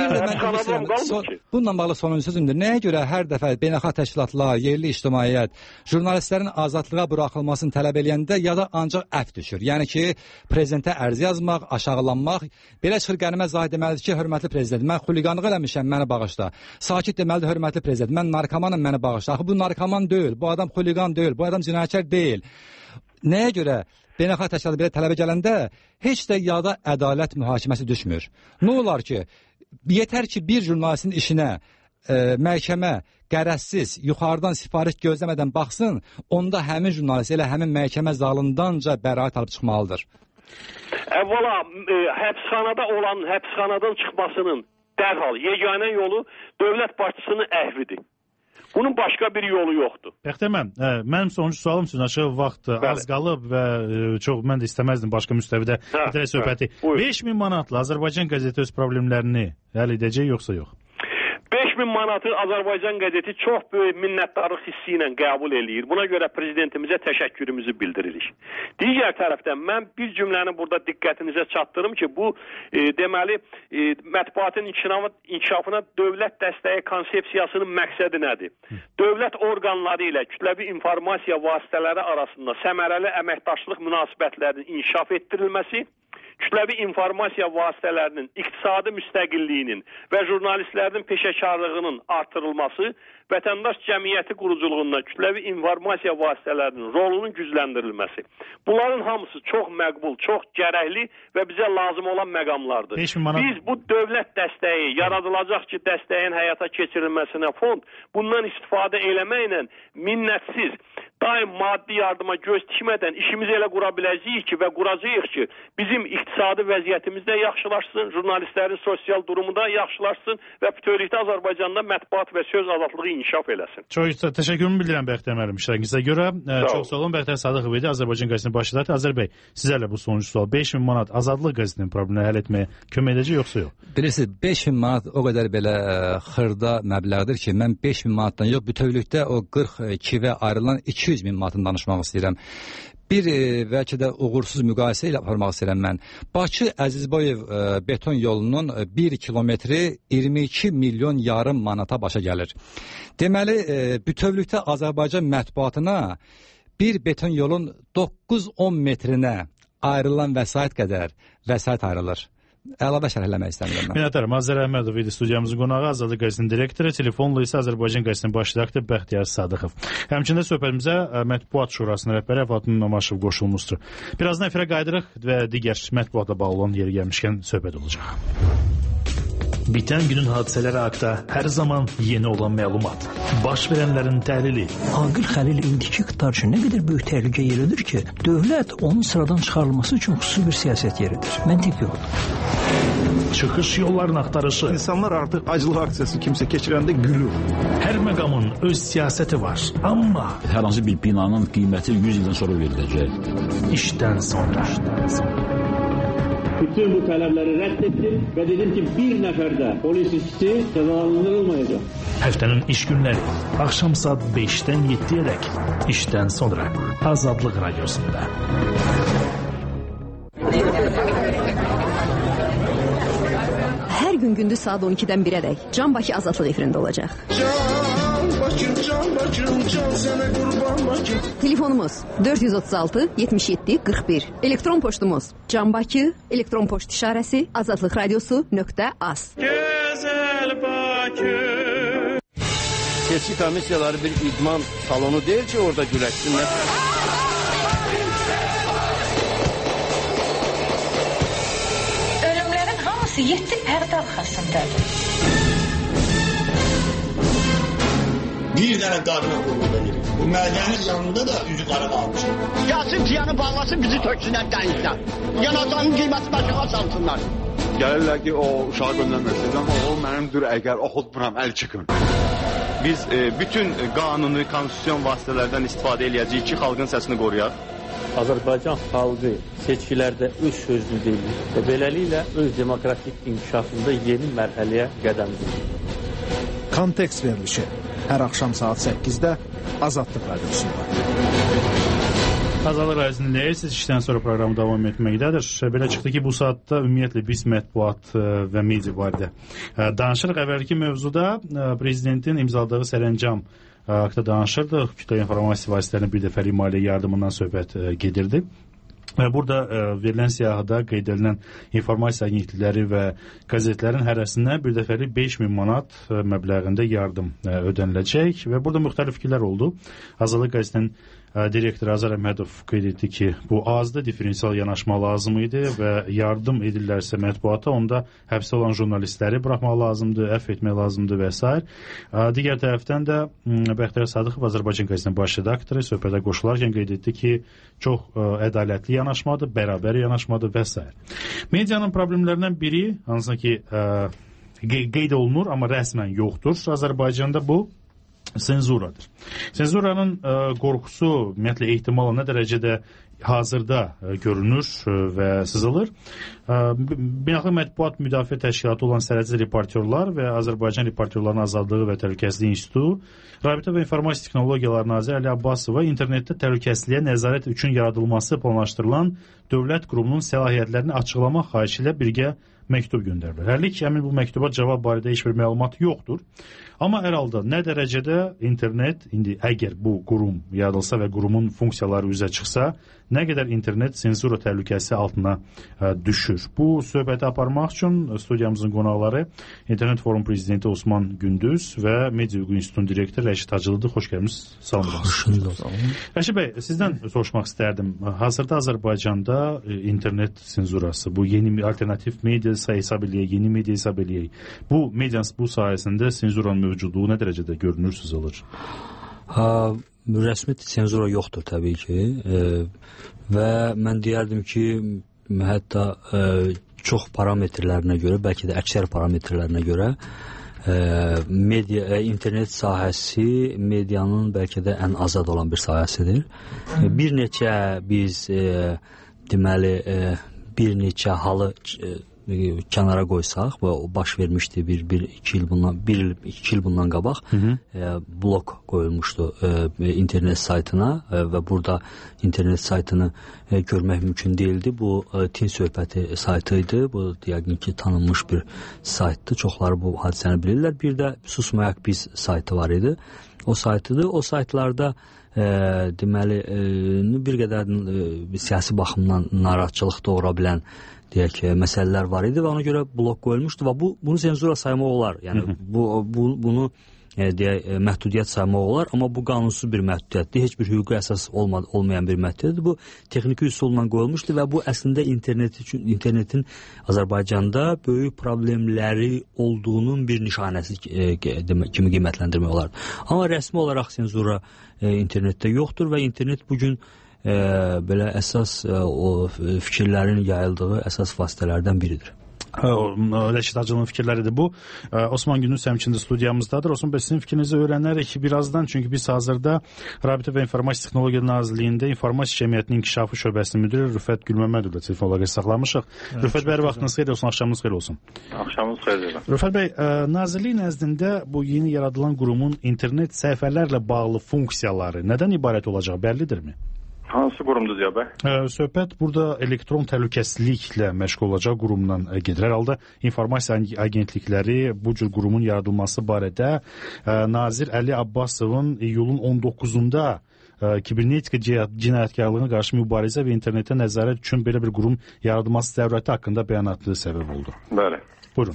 olacaq? Bununla bağlı sonuncu sözümdür. Nəyə görə hər dəfə beynəlxalq təşkilatlar, yerli ictimaiyyət jurnalistlərin azadlığa buraxılmasını tələb eləyəndə ya da ancaq əfv düşür. Yəni ki, prezidentə ərizə yazmaq, aşağılanmaq. Belə çıxır Qənimət Zahid deməlidir ki, hörmətli prezident, mən xuliqanlıq eləmişəm, məni bağışla. Sakit deməlidir, hörmətli prezident, mən narkomanım, məni bağışla. Axı bu narkoman deyil, bu adam xuliqan deyil, bu adam cinayətkar deyil. Nəyə görə beynəlxalq təşkilatı belə tələbə gələndə heç də yada ədalət mühakiməsi düşmür. Nə olar ki, yetər ki, bir jurnalistin işinə e, məhkəmə qərəzsiz, yuxarıdan sifariş gözləmədən baxsın, onda həmin jurnalist elə həmin məhkəmə zalındanca bəraət alıb çıxmalıdır. Əvvəla, e, həbsxanada olan həbsxanadan çıxmasının dərhal yeganə yolu dövlət başçısının əhvidir. Bunun başqa bir yolu yoxdur. Bəxtiyar müəllim, mənim sonuncu sualım sizin açıq vaxt Bəli. az qalıb və çox mən də istəməzdim başqa müstəvidə bitərək söhbəti. beş min manatla Azərbaycan qəzeti öz problemlərini həll edəcək yoxsa yox? beş min manatı Azərbaycan qəzeti çox böyük minnətdarlıq hissi ilə qəbul eləyir. Buna görə prezidentimizə təşəkkürümüzü bildiririk. Digər tərəfdən mən bir cümləni burada diqqətinizə çatdırım ki, bu e, deməli e, mətbuatın inkişafına dövlət dəstəyi konsepsiyasının məqsədi nədir? Dövlət orqanları ilə kütləvi informasiya vasitələri arasında səmərəli əməkdaşlıq münasibətlərinin inkişaf etdirilməsi, kütləvi informasiya vasitələrinin iqtisadi müstəqilliyinin və jurnalistlərin peşəkarlığının artırılması, vətəndaş cəmiyyəti quruculuğunda kütləvi informasiya vasitələrinin rolunun gücləndirilməsi. Bunların hamısı çox məqbul, çox gərəkli və bizə lazım olan məqamlardır. Biz bu dövlət dəstəyi, yaradılacaq ki, dəstəyin həyata keçirilməsinə fond, bundan istifadə eləməklə minnətsiz, daim maddi yardıma göz tikmədən işimizi elə qura biləcəyik ki və quracağıq ki, bizim iqtisadi vəziyyətimiz də yaxşılaşsın, jurnalistlərin sosial durumu da yaxşılaşsın və bütövlükdə Azərbaycanda mətbuat və söz azadlığı inkişaf eləsin. Çox təşəkkürümü bildirəm Bəxtiyar müəllim işlərinizə görə. Sağ Çox sağ olun. Bəxtiyar Sadıqov idi, Azərbaycan qəzetinin baş redaktoru. Azər bəy, sizlərlə bu sonuncu sual. beş min manat Azadlıq qəzetinin problemini həll etməyə kömək edəcək yoxsa yox? Bilirsiniz, beş min manat o qədər belə xırda məbləğdir ki, mən beş min manatdan yox, bütövlükdə o qırx ikivə ayrılan iki yüz min manatdan danışmaq istəyirəm. Bir e, bəlkə də uğursuz müqayisə ilə aparmaq istəyirəm mən. Bakı Əzizboyev e, beton yolunun bir kilometri iyirmi iki milyon yarım manata başa gəlir. Deməli, e, bütövlükdə Azərbaycan mətbuatına bir beton yolun doqquz on metrinə ayrılan vəsait qədər vəsait ayrılır. əlavə şərhləmək istəmirəm mən. Minnətdaram. Azər Əhmədov idi studiyamızın qonağı, Azadlıq qəzetinin direktoru, telefonla isə Azərbaycan qəzetinin baş redaktoru Bəxtiyar Sadıqov. Həmçində söhbətimizə Mətbuat Şurasının rəhbəri Fatma Mamaşov qoşulmuşdur. Birazdan efirə qayıdırıq və digər mətbuatla bağlı olan yeri gəlmişkən söhbət olacaq. Bitən günün hadisələri haqqında hər zaman yeni olan məlumat. Baş verənlərin təhlili. Aqil Xəlil indiki iqtidar üçün nə qədər böyük təhlükə yeridir ki, dövlət onun sıradan çıxarılması üçün xüsusi bir siyasət yeridir. Məntiq yoxdur. Çıxış yollarını axtarışı. İnsanlar artıq acılıq aksiyası kimsə keçirəndə gülür. Hər məqamın öz siyasəti var, amma hər hansı bir binanın qiyməti yüz ildən sonra veriləcək. İşdən sonra. İşdən sonra. Bütün bu tələbləri rədd etdim və dedim ki, bir nəfər də polis işçisi cəzalandırılmayacaq. Həftənin iş günləri axşam saat beşdən yeddiyədək işdən sonra Azadlıq Radiosunda. Hər gün gündüz saat on ikidən birədək Can Bakı Azadlıq efirində olacaq. Can Bakım, Can Bakım, Can sənə qurban Bakım. Telefonumuz dörd yüz otuz altı yetmiş yeddi qırx bir. Elektron poçtumuz Can Bakı, elektron poçt işarəsi azadlıq radiosu nöqtə az. Gözəl Bakı. Seçki komissiyaları bir idman salonu deyil ki, orada güləşsinlər. Ölümlərin hamısı yeddi pərdə arxasındadır. Bir dənə qadına qulluq edir. Bu mədənin yanında da üzü qara qalmışdır. Gəlsin piyanı bağlasın, bizi töksünlər dənizdən. Yanacağın qiyməti başına salsınlar. Gəlirlər ki, o uşağı göndərməsin. Amma o mənimdir, əgər oxutmuram, əl çıxın. Biz e, bütün qanuni, konstitusyon vasitələrdən istifadə eləyəcəyik ki, xalqın səsini qoruyaq. Azərbaycan xalqı seçkilərdə öz sözünü deyir və beləliklə öz demokratik inkişafında yeni mərhələyə qədəm qoyur. Kontekst verilişi hər axşam saat səkkizdə Azadlıq Radiosunda. Azadlıq Radiosunu dinləyirsiniz. İşdən sonra proqramı davam etməkdədir. Belə çıxdı ki, bu saatda ümumiyyətlə biz mətbuat və media barədə danışırıq. Əvvəlki mövzuda prezidentin imzaladığı sərəncam haqqında danışırdıq. Kütləvi informasiya vasitələrinin bir dəfəlik maliyyə yardımından söhbət gedirdi. Burada e, verilən siyahıda qeyd edilən informasiya agentlikləri və qəzetlərin hərəsinə bir dəfəlik beş min manat e, məbləğində yardım e, ödəniləcək və burada müxtəlif fikirlər oldu. Azadlıq qəzetinin e, direktoru Azər Əhmədov qeyd etdi ki, bu azdır, diferensial yanaşma lazım idi və yardım edirlərsə mətbuata, onda həbsdə olan jurnalistləri buraxmaq lazımdır, əfv etmək lazımdır və s. E, digər tərəfdən də Bəxtiyar Sadıqov Azərbaycan qəzetinin baş redaktoru söhbətə qoşularkən qeyd etdi ki, çox e, ədalətli yanaşmadır, bərabər yanaşmadır və s. Medianın problemlərindən biri, hansına ki ə, qeyd olunur, amma rəsmən yoxdur Azərbaycanda, bu senzuradır. Senzuranın ə, qorxusu, ümumiyyətlə ehtimalı nə dərəcədə hazırda ə, görünür ə, və sızılır. Ə, Beynəlxalq Mətbuat Müdafiə Təşkilatı olan Sərhədsiz Reportyorlar və Azərbaycan Reportyorların Azadlığı və Təhlükəsizliyi İnstitutu, Rabitə və İnformasiya Texnologiyaları Naziri Əli Abbasova internetdə təhlükəsizliyə nəzarət üçün yaradılması planlaşdırılan dövlət qurumunun səlahiyyətlərini açıqlamaq xahişi ilə birgə məktub göndəriblər. Hərlik həmin bu məktuba cavab barədə heç bir məlumat yoxdur. Amma hər halda nə dərəcədə internet, indi əgər bu qurum yaradılsa və qurumun funksiyaları üzə çıxsa, nə qədər internet senzura təhlükəsi altına ə, düşür. Bu söhbəti aparmaq üçün studiyamızın qonaqları İnternet Forum Prezidenti Osman Gündüz və Media Hüquq İnstitutunun direktoru Rəşid Hacılıdır. Xoş gəlmişsiniz. Salam. Xoş bulduk. Rəşid bəy, sizdən soruşmaq istərdim. Hazırda Azərbaycanda e, internet senzurası, bu yeni alternatif media hesab eləyək, yeni media hesab eləyək. Bu medianın bu sayəsində senzuranın mövcudluğu nə dərəcədə görünür, sızılır? Ha, rəsmi senzura yoxdur təbii ki. E, və mən deyərdim ki, hətta e, çox parametrlərinə görə, bəlkə də əksər parametrlərinə görə e, media, e, internet sahəsi medianın bəlkə də ən azad olan bir sahəsidir. E, bir neçə biz e, deməli e, bir neçə halı e, kənara qoysaq və o baş vermişdi bir, bir, iki il bundan, bir il, iki il bundan qabaq hı -hı. E, blok qoyulmuşdu e, internet saytına e, və burada internet saytını e, görmək mümkün değildi. Bu e, Tin söhbəti saytıydı. Bu yəqin ki tanınmış bir saytdı. Çoxları bu hadisəni bilirlər. Bir də Susmayak Biz saytı var idi. O saytıdır. O saytlarda e, deməli e, bir qədər e, siyasi baxımdan narahatçılıq doğura bilən deyək ki, məsələlər var idi və ona görə blok qoyulmuşdu və bu bunu senzura saymaq olar. Yəni bu, bu bunu e, deyək e, məhdudiyyət saymaq olar, amma bu qanunsuz bir məhdudiyyətdir. Heç bir hüquqi əsas olmadı, olmayan bir məhdudiyyətdir. Bu texniki üsulla qoyulmuşdu və bu əslində internet üçün internetin Azərbaycanda böyük problemləri olduğunun bir nişanəsi e, kimi qiymətləndirmək olar. Amma rəsmi olaraq senzura e, internetdə yoxdur və internet bu gün e, belə əsas e, o fikirlərin yayıldığı əsas vasitələrdən biridir. Rəşid Hacılının fikirləridir bu. Osman Gündüz həmçinin studiyamızdadır. Osman bəy, sizin fikrinizi öyrənərik birazdan, çünki biz hazırda Rabitə və İnformasiya Texnologiya Nazirliyində İnformasiya Cəmiyyətinin İnkişafı Şöbəsinin müdiri Rüfət Gülməmmədovla telefon əlaqəsi saxlamışıq. Evet, Rüfət bəy, vaxtınız xeyir olsun, axşamınız xeyir olsun. Axşamınız xeyir olsun. Rüfət bəy, Nazirlik nəzdində bu yeni yaradılan qurumun internet səhifələrlə bağlı funksiyaları nədən ibarət olacaq, bəllidirmi? Hansı qurumdur Ziya bəy? Söhbət burada elektron təhlükəsizliklə məşğul olacaq qurumdan gedir. Hər halda informasiya agentlikləri bu cür qurumun yaradılması barədə Nazir Əli Abbasovun iyulun on doqquzunda kibernetika cinayətkarlığına qarşı mübarizə və internetə nəzarət üçün belə bir qurum yaradılması zərurəti haqqında bəyanatlı səbəb oldu. Bəli. Buyurun.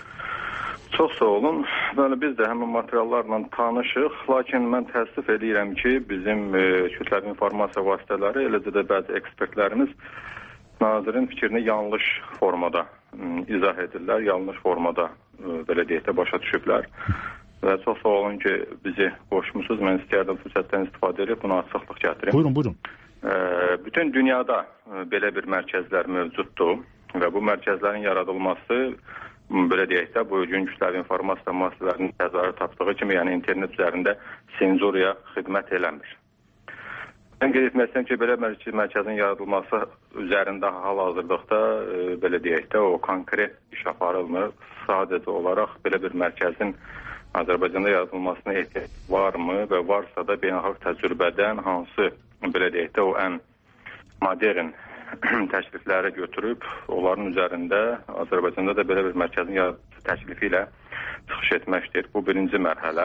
Çox sağ olun. Bəli, biz də həmin materiallarla tanışıq, lakin mən təəssüf edirəm ki, bizim e, kütləvi informasiya vasitələri, eləcə də bəzi ekspertlərimiz nazirin fikrini yanlış formada e, izah edirlər, yanlış formada e, belə deyək də başa düşüblər. Və çox sağ olun ki, bizi qoşmusunuz. Mən istəyərdim fürsətdən istifadə edib buna açıqlıq gətirim. Buyurun, buyurun. E, bütün dünyada e, belə bir mərkəzlər mövcuddur və bu mərkəzlərin yaradılması belə deyək də, bu gün kütləvi informasiya vasitələrinin təzahürü tapdığı kimi, yəni internet üzərində senzuraya xidmət eləmir. Mən qeyd etmək istəyirəm ki, belə mərkəzin yaradılması üzərində hal-hazırlıqda, e, belə deyək də, o konkret iş aparılmır. Sadəcə olaraq belə bir mərkəzin Azərbaycanda yaradılmasına ehtiyac varmı və varsa da beynəlxalq təcrübədən hansı, belə deyək də, o ən modern təklifləri götürüb, onların üzərində Azərbaycanda da belə bir mərkəzin yaradılması təklifi ilə çıxış etməkdir. Bu birinci mərhələ.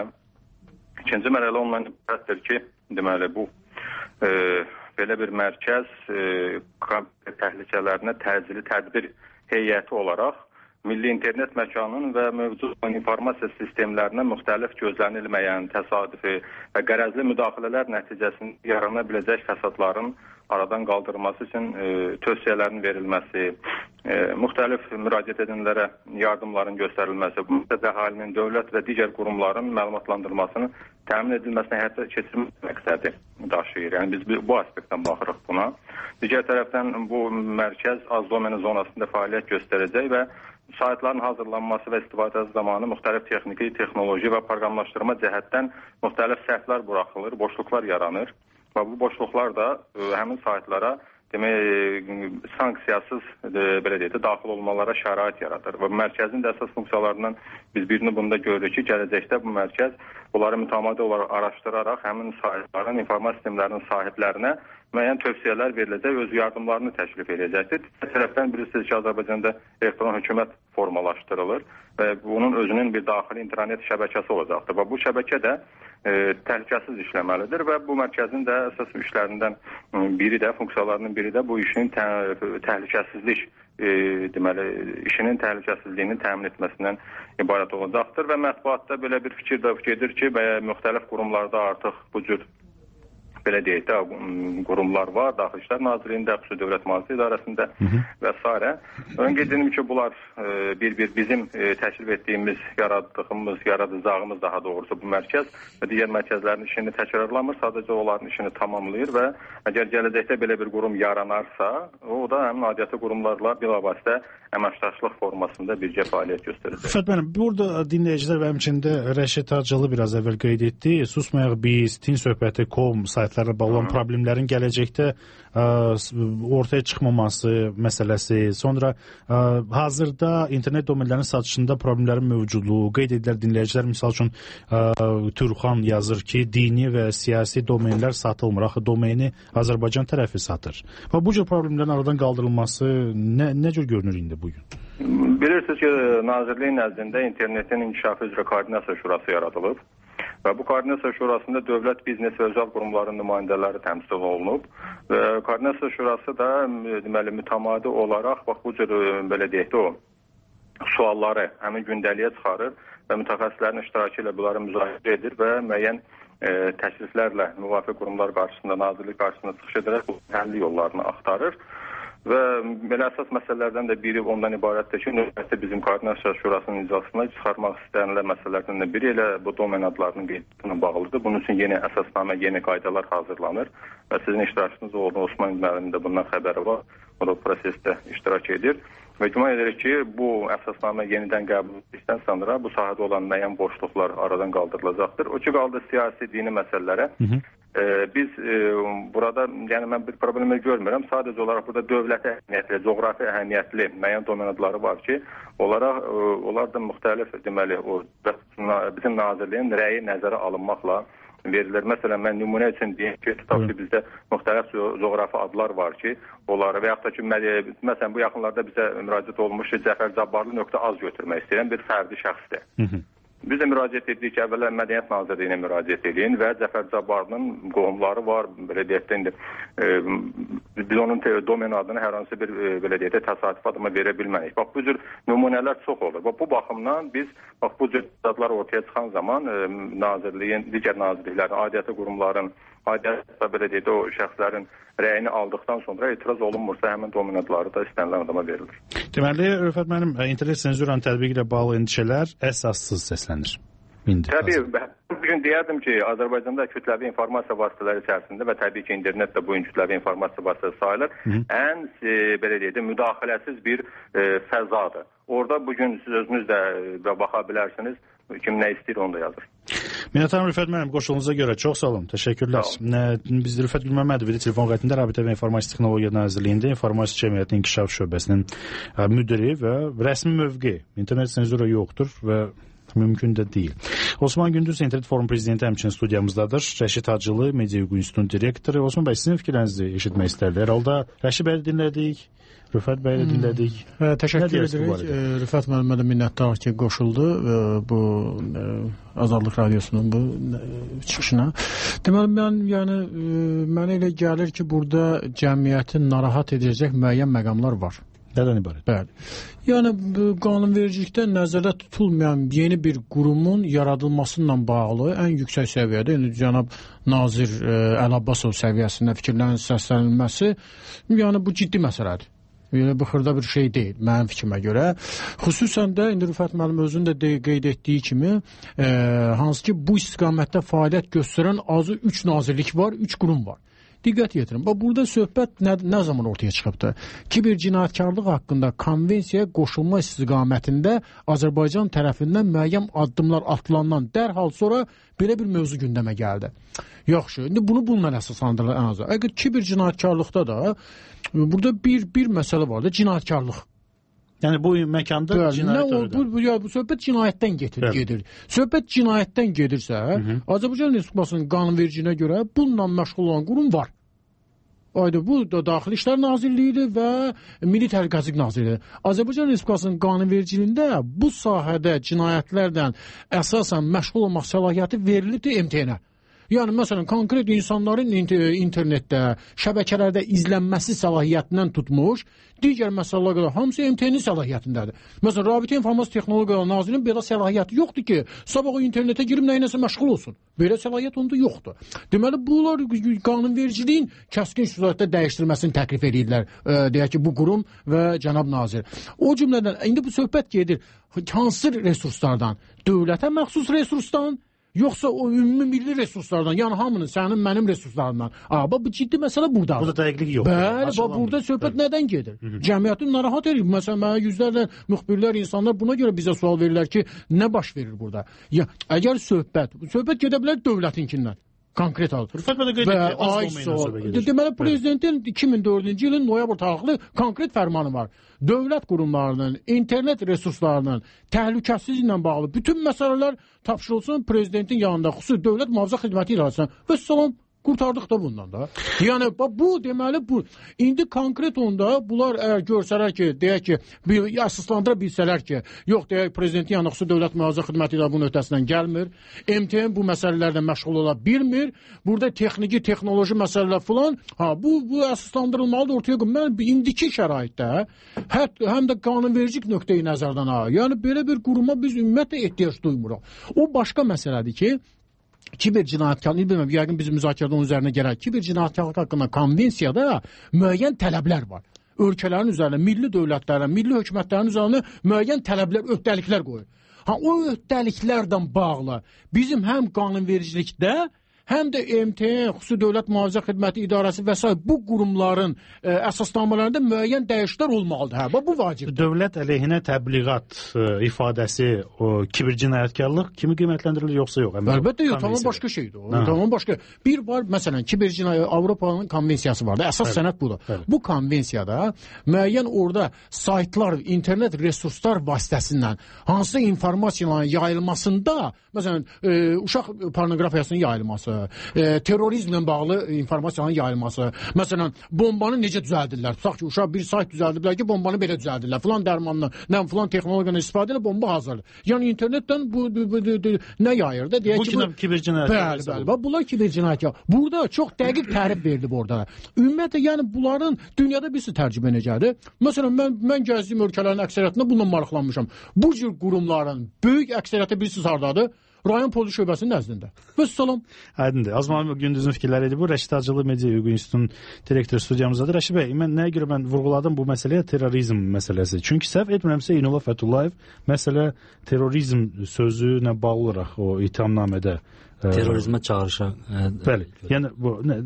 İkinci mərhələ ondan ibarətdir ki, deməli bu e, belə bir mərkəz e, təhlükələrinə təcili tədbir heyəti olaraq milli internet məkanının və mövcud informasiya sistemlərinə müxtəlif gözlənilməyən təsadüfi və qərəzli müdaxilələr nəticəsində yarana biləcək fəsadların aradan qaldırılması üçün e, tövsiyələrin verilməsi, e, müxtəlif müraciət edənlərə yardımların göstərilməsi, bu da əhalinin, dövlət və digər qurumların məlumatlandırılmasını təmin edilməsinə həyata keçirmək məqsədi daşıyır. Yəni biz bu aspektdən baxırıq buna. Digər tərəfdən bu mərkəz az domeni zonasında fəaliyyət göstərəcək və saytların hazırlanması və istifadəsi zamanı müxtəlif texniki, texnoloji və proqramlaşdırma cəhətdən müxtəlif səhvlər buraxılır, boşluqlar yaranır. Və bu boşluqlar da ə, həmin saytlara demək, sanksiyasız ə, belə deyək də, daxil olmalara şərait yaradır. Və mərkəzin də əsas funksiyalarından biz birini bunda görürük ki, gələcəkdə bu mərkəz bunları mütəmadi olaraq araşdıraraq həmin saytların, informasiya sistemlərinin sahiblərinə müəyyən tövsiyələr veriləcək, öz yardımlarını təklif edəcəkdir. Bir tərəfdən bilirsiniz ki, Azərbaycanda elektron hökumət formalaşdırılır və bunun özünün bir daxili internet şəbəkəsi olacaqdır. Və bu şəbəkə də e, təhlükəsiz işləməlidir və bu mərkəzin də əsas işlərindən biri də, funksiyalarının biri də bu işin tə təhlükəsizlik e, deməli, işinin təhlükəsizliyini təmin etməsindən ibarət olacaqdır və mətbuatda belə bir fikir də gedir ki, və müxtəlif qurumlarda artıq bu cür belə deyək də, qurumlar var, Daxili İşlər Nazirliyində, Xüsusi Dövlət Mühafizə İdarəsində və s. Ön qeyd ki, bunlar bir-bir bizim təklif etdiyimiz, yaratdığımız, yaradacağımız daha doğrusu bu mərkəz və digər mərkəzlərin işini təkrarlamır, sadəcə onların işini tamamlayır və əgər gələcəkdə belə bir qurum yaranarsa, o da həmin aidiyyatı qurumlarla bilavasitə əməkdaşlıq formasında birgə fəaliyyət göstərəcək. Fət mənim, burada dinləyicilər və həmçində Rəşid Hacılı biraz əvvəl qeyd etdi. Susmayaq biz, tin söhbəti nöqtə com saytlarla bağlı olan problemlərin gələcəkdə ə, ortaya çıxmaması məsələsi, sonra ə, hazırda internet domenlərinin satışında problemlərin mövcudluğu, qeyd edilər dinləyicilər, misal üçün ə, Türxan yazır ki, dini və siyasi domenlər satılmır, axı domeni Azərbaycan tərəfi satır. Və bu cür problemlərin aradan qaldırılması nə, nə cür görünür indi bugün? Bilirsiniz ki, Nazirliyin nəzdində internetin inkişafı üzrə koordinasiya şurası yaradılıb Və bu Koordinasiya Şurasında dövlət, biznes və özəl qurumların nümayəndələri təmsil olunub. Və Koordinasiya Şurası da deməli mütəmadi olaraq bax bu cür belə deyək də o sualları həmin gündəliyə çıxarır və mütəxəssislərin iştirakı ilə bunları müzakirə edir və müəyyən e, təkliflərlə müvafiq qurumlar qarşısında, nazirlik qarşısında çıxış edərək bu həlli yollarını axtarır. Və belə əsas məsələlərdən də biri ondan ibarətdir ki, növbəti bizim Koordinasiya Şurasının iclasına çıxarmaq istənilən məsələlərdən də biri elə bu domen adlarının qeydinə bağlıdır. Bunun üçün yeni əsasnamə, yeni qaydalar hazırlanır və sizin iştirakçınız olan Osman müəllimin də bundan xəbəri var. O da prosesdə iştirak edir. Və güman edirik ki, bu əsasnamə yenidən qəbul edildikdən sonra bu sahədə olan müəyyən boşluqlar aradan qaldırılacaqdır. O ki, qaldı siyasi, dini məsələlərə. Hı -hı. Ee, biz e, burada, yəni mən bir problemi görmürəm. Sadəcə olaraq burada dövlət əhəmiyyətli, coğrafi əhəmiyyətli müəyyən domen adları var ki, olaraq e, onlar da müxtəlif deməli o bizim nazirliyin rəyi nəzərə alınmaqla verilir. Məsələn, mən nümunə üçün deyim ki, tutaq ki, bizdə müxtəlif coğrafi adlar var ki, onları və yaxud da ki, məsələn, bu yaxınlarda bizə müraciət olmuş ki, Cəfər Cabbarlı nöqtə az götürmək istəyirəm bir fərdi şəxsdir. Hı -hı. Biz də müraciət etdik ki, əvvələ Mədəniyyət Nazirliyinə müraciət edin və Cəfər Cabbarlının qohumları var, belə deyək də indi e, biz onun domen adını hər hansı bir e, belə deyək də təsadüf adıma verə bilmərik. Bax, bu cür nümunələr çox olur. Bax, bu baxımdan biz bax, bu cür adlar ortaya çıxan zaman e, nazirliyin, digər nazirliklərin, aidiyyatı qurumların, aidiyyatı belə deyək də o şəxslərin rəyini aldıqdan sonra etiraz olunmursa həmin domen adları da istənilən adama verilir. Deməli, Rüfət müəllim, internet senzuranın tətbiqi ilə bağlı endişələr əsassız səslənir. İndi təbii, bugün deyərdim ki, Azərbaycanda kütləvi informasiya vasitələri içərisində və təbii ki, internet də bu gün kütləvi informasiya vasitəsi sayılır. Hı. Ən, e, belə deyək də, müdaxiləsiz bir e, fəzadır. Orada bugün siz özünüz də e, baxa bilərsiniz, kim nə istəyir onu da yazır. Minnətdaram Rüfət müəllim, qoşulunuza görə çox sağ olun, təşəkkürlər. Biz Rüfət Gülməmmədov telefon xəttində Rabitə və İnformasiya Texnologiya Nazirliyində İnformasiya Cəmiyyəti İnkişaf Şöbəsinin müdiri və rəsmi mövqe, internet senzura yoxdur və mümkün də deyil. Osman Gündüz, İnternet Forum Prezidenti həmçinin studiyamızdadır. Rəşid Hacılı, Media Hüquq İnstitutunun direktoru. Osman bəy, sizin fikirlərinizi eşitmək istərdik. Hər halda Rəşid bəyi dinlədik, Rüfət bəyi də dinlədik. Hmm. Təşəkkür edirik. Rüfət müəllimə də minnətdarıq ki, qoşuldu bu Azadlıq Radiosunun bu çıxışına. Deməli, mən, yəni, mənə elə gəlir ki, burada cəmiyyətin narahat edəcək müəyyən məqamlar var. Nədən ibarət? Bəli. Yəni, qanunvericilikdə nəzərdə tutulmayan yeni bir qurumun yaradılmasıyla bağlı ən yüksək səviyyədə, yəni cənab Nazir Əli Abbasov səviyyəsində fikirlərin səslənilməsi, yəni bu ciddi məsələdir. Yəni, bu xırda bir şey deyil, mənim fikrimə görə. Xüsusən də, indi Rüfət müəllim özünün də qeyd etdiyi kimi, e, hansı ki, bu istiqamətdə fəaliyyət göstərən azı üç nazirlik var, üç qurum var. Diqqət yetirin. Bax, burada söhbət nə, nə zaman ortaya çıxıbdır? Kiber cinayətkarlıq haqqında konvensiyaya qoşulma istiqamətində Azərbaycan tərəfindən müəyyən addımlar atılandan dərhal sonra belə bir mövzu gündəmə gəldi. Yaxşı, indi bunu bununla əsaslandırılır ən azı. Əgər kiber cinayətkarlıqda da burada bir, bir məsələ var da, cinayətkarlıq. Yəni bu məkanda cinayət törədir. Bu, bu, bu söhbət cinayətdən gedir, gedir. Söhbət cinayətdən gedirsə, hı -hı. Azərbaycan Respublikasının qanunvericiliyinə görə bununla məşğul olan qurum var. Ayda bu da Daxili İşlər Nazirliyidir və Milli Təhlükəsizlik Nazirliyidir. Azərbaycan Respublikasının qanunvericiliyində bu sahədə cinayətlərdən əsasən məşğul olmaq səlahiyyəti verilibdir M T N-ə. Yəni, məsələn, konkret insanların internetdə, şəbəkələrdə izlənməsi səlahiyyətindən tutmuş, digər məsələlər qədər hamısı M T N-in səlahiyyətindədir. Məsələn, Rabitə İnformasiya Texnologiyaları Nazirliyinin belə səlahiyyəti yoxdur ki, sabah o internetə girib nəyinəsə məşğul olsun. Belə səlahiyyət onda yoxdur. Deməli, bunlar qanunvericiliyin kəskin surətdə dəyişdirilməsini təklif edirlər, e, deyək ki, bu qurum və cənab nazir. O cümlədən, indi bu söhbət gedir, hansı resurslardan? Dövlətə məxsus resursdan, yoxsa o ümumi milli resurslardan, yəni hamının, sənin, mənim resurslarından. Aa, bu ciddi məsələ buradadır. Burada dəqiqlik yox. Bəli, burada söhbət nədən gedir? Hı -hı. Cəmiyyətin narahat edir. Məsələn, mənə yüzlərlə müxbirlər, insanlar buna görə bizə sual verirlər ki, nə baş verir burada? Ya, əgər söhbət, söhbət gedə bilər dövlətinkindən. Konkret alır. Rüfət bəy də qeyd etdi, az olmayın. Deməli, prezidentin iki min dördüncü ilin noyabr tarixli konkret fərmanı var. Dövlət qurumlarının, internet resurslarının təhlükəsizliyi ilə bağlı bütün məsələlər tapşırılsın prezidentin yanında, xüsusi dövlət mühafizə xidməti idarəsinə və salam Qurtardıq da bundan da. Yəni bu deməli bu indi konkret onda bunlar əgər görsələr ki, deyək ki, bir əsaslandıra bilsələr ki, yox deyək prezidentin yanına xüsusi dövlət mühafizə xidməti ilə bunun öhdəsindən gəlmir. M T N bu məsələlərlə məşğul ola bilmir. Burada texniki, texnoloji məsələlər filan, ha bu bu əsaslandırılmalıdır ortaya qoyulmalı. Mən indiki şəraitdə hət, həm də qanunvericilik nöqteyi nəzərdən ha. Yəni belə bir quruma biz ümumiyyətlə ehtiyac duymuruq. O başqa məsələdir ki, kiber cinayətkarlıq, bilmirəm, yəqin biz müzakirədə onun üzərinə gələr. Kiber cinayətkarlıq haqqında konvensiyada müəyyən tələblər var. Ölkələrin üzərinə, milli dövlətlərin, milli hökumətlərin üzərinə müəyyən tələblər, öhdəliklər qoyur. Ha, o öhdəliklərdən bağlı bizim həm qanunvericilikdə, həm də M T N, xüsusi dövlət mühafizə xidməti idarəsi və s. bu qurumların e, əsasnamələrində müəyyən dəyişikliklər olmalıdır. Hə, bu vacibdir. Dövlət əleyhinə təbliğat e, ifadəsi o kiber cinayətkarlıq kimi qiymətləndirilir yoxsa yox? Əlbəttə yox, tamam başqa şeydir o. Tamam başqa. Bir var, məsələn, kiber cinayət Avropanın konvensiyası var da, əsas sənəd budur. Evet. Bu konvensiyada müəyyən orada saytlar, internet resurslar vasitəsindən hansı informasiyaların yayılmasında, məsələn, e, uşaq pornoqrafiyasının yayılması, E, terrorizmlə bağlı informasiyanın yayılması. Məsələn, bombanı necə düzəldirlər? Tutaq ki, uşaq bir sayt düzəldiblər ki, bombanı belə düzəldirlər. Filan dərmanla, nə filan texnologiyadan istifadə ilə bomba hazırdır. Yəni internetdən bu, bu, bu, bu, bu nə yayır da? Deyək bu ki, bu kiber cinayət. Bəli, bəli. Bax, bunlar kiber cinayət. Burada çox dəqiq tərif verilib orada. Ümumiyyətlə, yəni bunların dünyada birisi tərcümə necədir? Məsələn, mən mən gəzdiyim ölkələrin əksəriyyətində bununla maraqlanmışam. Bu cür qurumların böyük əksəriyyəti birisi hardadır? Rayon Polis Şöbəsinin nəzdində. Və salam. Aydındır. Azman Gündüzün fikirləri idi bu. Rəşid Hacılı Media Hüquq İnstitutunun direktor studiyamızdadır. Rəşid bəy, mən nəyə görə mən vurğuladım bu məsələyə terrorizm məsələsi. Çünki səhv etmirəmsə İnullah Fəthullayev məsələ terrorizm sözü ilə bağlı olaraq o ittihamnamədə terrorizmə çağırışa. Bəli. Yəni bu nə,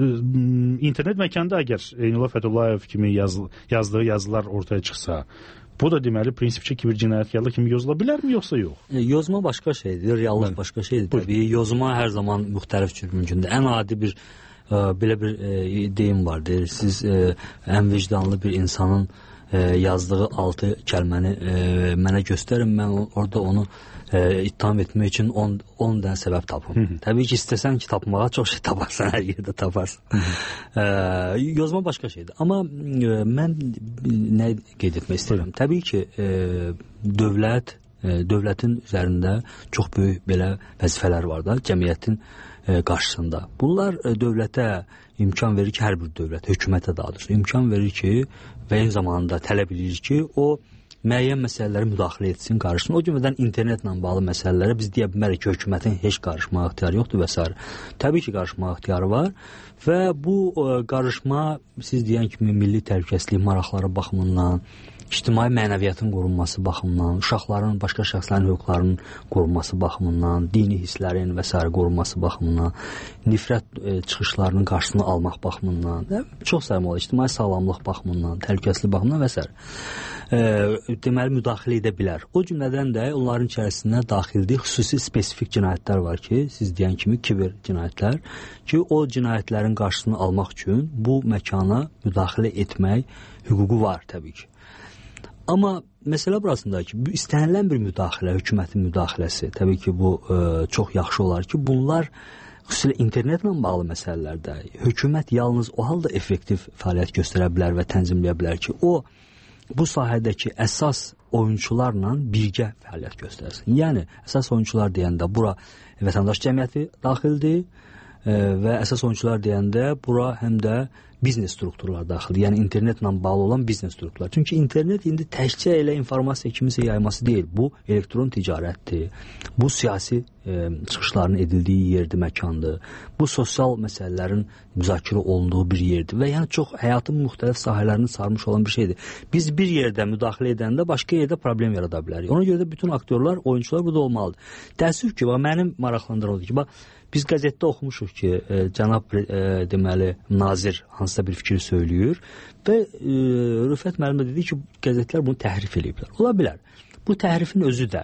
internet məkanında əgər İnullah Fəthullayev kimi yaz, yazdığı yazılar ortaya çıxsa, bu da deməli prinsipçi kiber cinayətkarlıq kimi yozula bilərmi yoxsa yox? E, yozma başqa şeydir, reallıq Bəli. başqa şeydir. Təbii yozma hər zaman müxtəlif cür mümkündür. Ən adi bir e, belə bir e, deyim var, deyir. Siz e, ən vicdanlı bir insanın e, yazdığı altı kəlməni e, mənə göstərin, mən orada onu e, ittiham etmək üçün on dənə səbəb tapım. Hı -hı. Təbii ki, istəsən ki, tapmağa çox şey taparsan, hər yerdə taparsan. e, yozma başqa şeydir. Amma e, mən nə qeyd etmək istəyirəm? Təbii ki, e, dövlət, e, dövlətin üzərində çox böyük belə vəzifələr var da, cəmiyyətin e, qarşısında. Bunlar e, dövlətə imkan verir ki, hər bir dövlət, hökumətə daha doğrusu imkan verir ki, və eyni zamanda tələb edir ki, o müəyyən məsələlərə müdaxilə etsin, qarışsın. O cümlədən internetlə bağlı məsələlərə biz deyə bilmərik ki, hökumətin heç qarışmağa ixtiyarı yoxdur və s. Təbii ki, qarışmağa ixtiyarı var və bu ə, qarışma, siz deyən kimi, milli təhlükəsizlik maraqları baxımından, ictimai mənəviyyatın qorunması baxımından, uşaqların, başqa şəxslərin hüquqlarının qorunması baxımından, dini hisslərin və s. qorunması baxımından, nifrət e, çıxışlarının qarşısını almaq baxımından, də, çox saymalı, ictimai sağlamlıq baxımından, təhlükəsizlik baxımından və s. E, deməli, müdaxilə edə bilər. O cümlədən də onların içərisində daxildir xüsusi spesifik cinayətlər var ki, siz deyən kimi kiber cinayətlər ki, o cinayətlərin qarşısını almaq üçün bu məkana müdaxilə etmək hüququ var təbii ki. Amma məsələ burasında ki, istənilən bir müdaxilə, hökumətin müdaxiləsi, təbii ki, bu e, çox yaxşı olar ki, bunlar xüsusilə internetlə bağlı məsələlərdə hökumət yalnız o halda effektiv fəaliyyət göstərə bilər və tənzimləyə bilər ki, o bu sahədəki əsas oyunçularla birgə fəaliyyət göstərsin. Yəni, əsas oyunçular deyəndə bura vətəndaş cəmiyyəti daxildir e, və əsas oyunçular deyəndə bura həm də biznes strukturlar daxildir. Yəni internetlə bağlı olan biznes strukturlar. Çünki internet indi təkcə elə informasiya kimisə yayması deyil. Bu elektron ticarətdir. Bu siyasi e, çıxışların edildiyi yerdir, məkandır. Bu sosial məsələlərin müzakirə olunduğu bir yerdir və yəni çox həyatın müxtəlif sahələrini sarmış olan bir şeydir. Biz bir yerdə müdaxilə edəndə başqa yerdə problem yarada bilərik. Ona görə də bütün aktyorlar, oyunçular burada olmalıdır. Təəssüf ki, mənim maraqlandırıldı ki, bax, biz qəzetdə oxumuşuq ki, e, cənab e, deməli nazir hansısa bir fikir söyləyir və e, Rüfət müəllim dedi ki, qəzetlər bunu təhrif eləyiblər. Ola bilər. Bu təhrifin özü də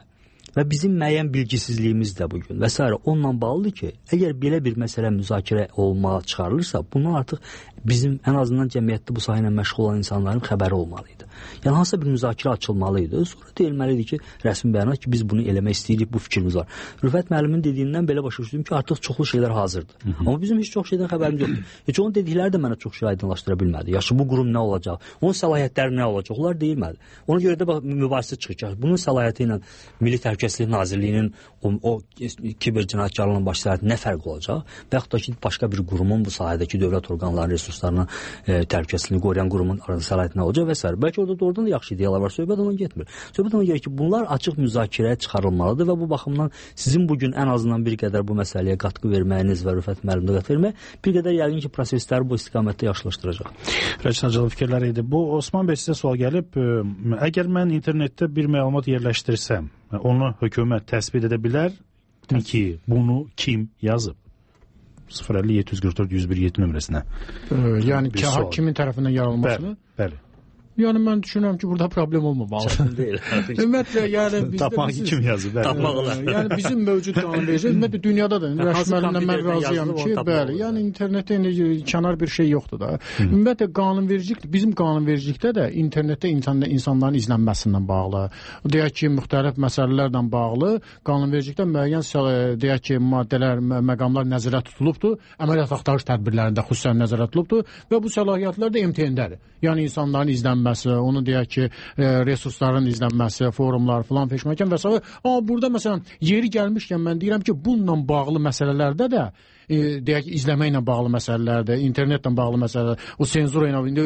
və bizim müəyyən bilgisizliyimiz də bugün və s. onunla bağlıdır ki, əgər belə bir məsələ müzakirə olmağa çıxarılırsa, bundan artıq bizim ən azından cəmiyyətdə bu sahə ilə məşğul olan insanların xəbəri olmalıydı. Yəni hansısa bir müzakirə açılmalıydı. Sonra deyilməlidir ki, rəsmi bəyanat ki, biz bunu eləmək istəyirik, bu fikrimiz var. Rüfət müəllimin dediyindən belə başa düşdüm ki, artıq çoxlu şeylər hazırdır. Hı -hı. Amma bizim heç çox şeydən xəbərimiz yoxdur. Heç onun dedikləri də mənə çox şey aydınlaşdıra bilmədi. Yaxşı, bu qurum nə olacaq? Onun səlahiyyətləri nə olacaq? Onlar deyilmədi. Ona görə də mübahisə çıxacaq. Bunun səlahiyyəti ilə Milli Təhlükəsizlik Nazirliyinin o, o kiber cinayətkarlığının baş səlahiyyəti nə fərq olacaq? Və yaxud da ki, başqa bir qurumun bu sahədəki dövlət orqanlarının resurslarının e, təhlükəsizliyini qoruyan qurumun səlahiyyəti nə olacaq və s. Bəlkə orada doğrudan da yaxşı ideyalar var. Söhbət ondan getmir. Söhbət ondan gəlir ki, bunlar açıq müzakirəyə çıxarılmalıdır və bu baxımdan sizin bugün ən azından bir qədər bu məsələyə qatqı verməyiniz və Rüfət müəllimə qatqı vermək bir qədər yəqin ki, prosesləri bu istiqamətdə yaxşılaşdıracaq. Rəşid Hacılı fikirləri idi. Bu Osman bəy sizə sual gəlib, əgər mən internetdə bir məlumat yerləşdirsəm, onu hökumət təsbit edə bilər ki, bunu kim yazıb? sıfır əlli yeddi yüz qırx dörd yüz bir yeddi nömrəsinə. Yəni ki, kimin tərəfindən yaralmasını? Bəli, bəli. Yəni mən düşünürəm ki, burada problem olmamalı. Deyil. Ümumiyyətlə, yəni bizdə tapmaq kim yazır? Tapmaq olar. Yəni bizim mövcud qanunverici, ümumiyyətlə dünyada da rəsmilərindən mən razıyam ki, bəli, yəni internetdə kənar bir şey yoxdur da. Ümumiyyətlə qanunvericilik, bizim qanunvericilikdə də internetdə insanların izlənməsindən bağlı, deyək ki, müxtəlif məsələlərlə bağlı qanunvericilikdə müəyyən deyək ki, maddələr, məqamlar nəzərdə tutulubdur, əməliyyat axtarış tədbirlərində xüsusən nəzərdə tutulubdur və bu səlahiyyətlər də M T N-dədir. Yəni insanların izlənməsi, onu deyək ki, e, resursların izlənməsi, forumlar filan feşməkən və s. Amma burada məsələn yeri gəlmişkən mən deyirəm ki, bununla bağlı məsələlərdə də e, deyək ki, izləməklə bağlı məsələlərdə, internetlə bağlı məsələlər, o senzura ilə indi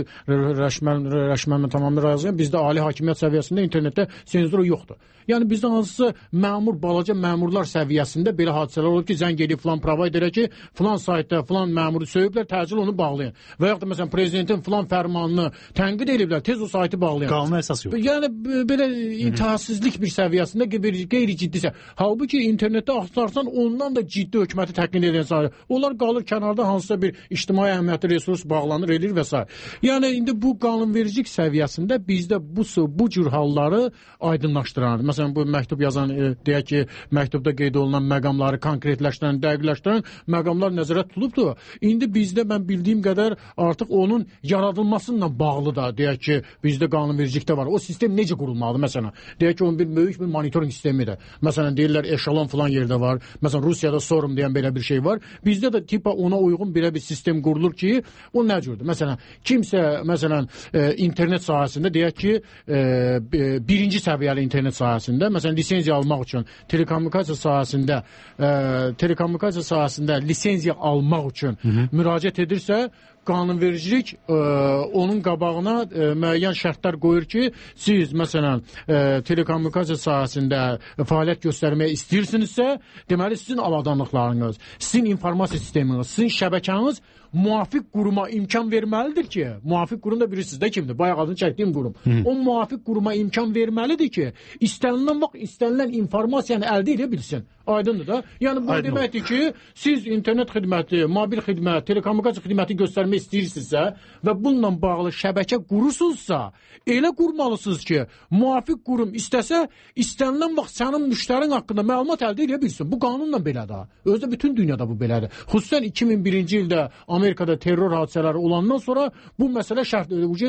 rəşmənlə tamamilə razıyam. Bizdə ali hakimiyyət səviyyəsində internetdə senzura yoxdur. Yəni bizdə hansısa məmur, balaca məmurlar səviyyəsində belə hadisələr olub ki, zəng edib filan provayderə ki, filan saytda filan məmuru söyüblər, təcil onu bağlayın. Və yaxud da məsələn prezidentin filan fərmanını tənqid ediblər, tez o saytı bağlayın. Qanuna əsas yox. Yəni belə intihasizlik bir səviyyəsində qeyri-ciddisə. Halbuki internetdə axtarsan ondan da ciddi hökuməti təqdim edən sayı. Onlar qalır kənarda hansısa bir ictimai əhəmiyyətli resurs bağlanır, edir və s. Yəni indi bu qanunvericilik səviyyəsində bizdə bu bu cür halları aydınlaşdıran, məsələn bu məktub yazan e, deyək ki, məktubda qeyd olunan məqamları konkretləşdirən, dəqiqləşdirən məqamlar nəzərdə tutulubdur. İndi bizdə mən bildiyim qədər artıq onun yaradılmasıyla bağlı da deyək ki, bizdə qanunvericilikdə var. O sistem necə qurulmalıdır məsələn? Deyək ki, onun bir böyük bir monitoring sistemidir. Məsələn deyirlər eşalon falan yerdə var. Məsələn Rusiyada Sorum deyən belə bir şey var. Bizdə də tipa ona uyğun belə bir sistem qurulur ki, o nə cürdür? Məsələn, kimsə məsələn e, internet sahəsində deyək ki, e, birinci səviyyəli internet sahəsində, məsələn lisenziya almaq üçün telekommunikasiya sahəsində e, telekommunikasiya sahəsində lisenziya almaq üçün Hı -hı. müraciət edirsə, qanunvericilik e, onun qabağına e, müəyyən şərtlər qoyur ki, siz məsələn e, telekommunikasiya sahəsində fəaliyyət göstərməyə istəyirsinizsə, deməli sizin avadanlıqlarınız, sizin informasiya sisteminiz, sizin şəbəkəniz müvafiq quruma imkan verməlidir ki, müvafiq qurum da bilirsiniz də kimdir? Bayaq adını çəkdiyim qurum. Hı. O müvafiq quruma imkan verməlidir ki, istənilən vaxt istənilən informasiyanı əldə edə bilsin. Aydındır da. Yəni bu Aydın deməkdir ki, siz internet xidməti, mobil xidmət, telekommunikasiya xidməti göstərmək istəyirsinizsə və bununla bağlı şəbəkə qurursunuzsa, elə qurmalısınız ki, müvafiq qurum istəsə, istənilən vaxt sənin müştərin haqqında məlumat əldə edə bilsin. Bu qanunla belədir. Özdə bütün dünyada bu belədir. Xüsusən iki min birinci ildə Amerikada terror hadisələri olandan sonra bu məsələ şərt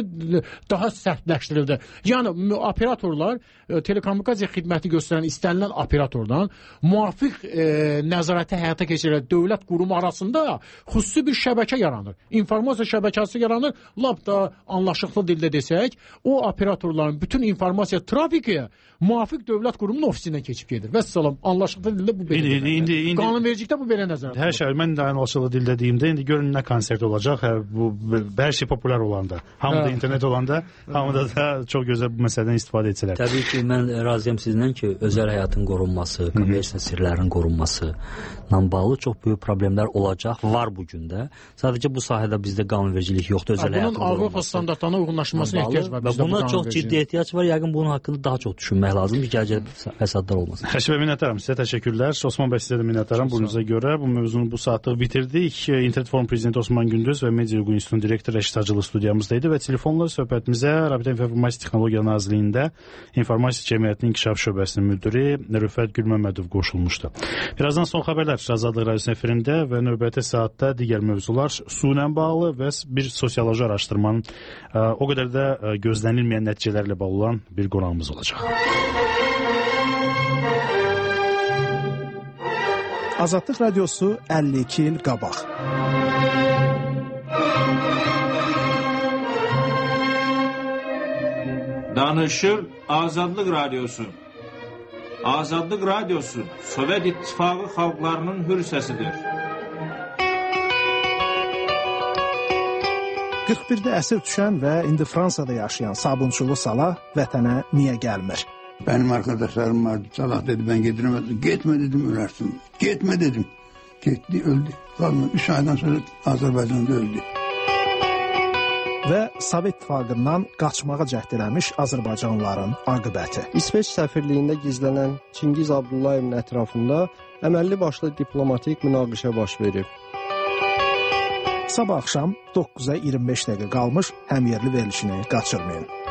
daha sərtləşdirildi. Yəni operatorlar telekommunikasiya xidməti göstərən istənilən operatordan müvafiq e, nəzarəti həyata keçirən dövlət qurumu arasında xüsusi bir şəbəkə yaranır. İnformasiya şəbəkəsi yaranır. Lap da anlaşıqlı dildə desək, o operatorların bütün informasiya trafiki müvafiq dövlət qurumunun ofisindən keçib gedir. Vəssalam, anlaşıqlı dildə bu belə. İndi, indi, indi, qanunvericilikdə bu belə nəzərdə. Hər şey, mən də anlaşıqlı dildə deyimdə, indi görün nə konsert olacaq, hər, bu, hər şey populyar olanda, hamıda internet olanda, hamıda da çox gözəl bu məsələdən istifadə etsələr. Təbii ki, mən razıyam sizlə ki, özəl həyatın qorunması, kommersiya sirlərinin qorunması ilə bağlı çox böyük problemlər olacaq, var bu gündə. Sadəcə bu sahədə bizdə qanunvericilik yoxdur, özəl həyatın qorunması. Bunun Avropa standartlarına uyğunlaşmasına ehtiyac var. Və buna çox ciddi ehtiyac var. Yəqin bunun haqqında daha çox düşünmək lazımdır ki, gələcəkdə fəsadlar olmasın. Xəşib bəy, minnətdaram. Sizə təşəkkürlər. Osman bəy, sizə də minnətdaram. Bunuza görə bu mövzunu bu saatlıq bitirdik. İnternet Forum prezidenti prezidenti Osman Gündüz və Media Hüquq İnstitutunun direktoru Rəşid Hacılı studiyamızda idi və telefonla söhbətimizə Rabitə İnformasiya Texnologiya Nazirliyində İnformasiya Cəmiyyətinin İnkişaf Şöbəsinin müdiri Rüfət Gülməmmədov qoşulmuşdu. Birazdan son xəbərlər Azadlıq Radiosunun efirində və növbəti saatda digər mövzular su ilə bağlı və bir sosioloji araşdırmanın ə, o qədər də ə, gözlənilməyən nəticələrlə bağlı olan bir qonağımız olacaq. Azadlıq Radiosu əlli iki il qabaq. Danışır Azadlıq Radiosu. Azadlıq Radiosu Sovet İttifaqı xalqlarının hür səsidir. qırx birdə əsir düşən və indi Fransada yaşayan Sabunçulu Salah vətənə niyə gəlmir? Benim arkadaşlarım vardı. Salah dedi ben getiremezdim. Gitme dedim ölersin. Gitme dedim. Gitti öldü. Kalmadı. Üç aydan sonra Azerbaycan'da öldü. Və Sovet İttifaqından qaçmağa cəhd eləmiş Azərbaycanlıların aqibəti. İsveç səfirliyində gizlənən Çingiz Abdullayevin ətrafında əməlli başlı diplomatik münaqişə baş verib. Sabah axşam doqquza iyirmi beş dəqiqə qalmış həmyerli verilişini qaçırmayın.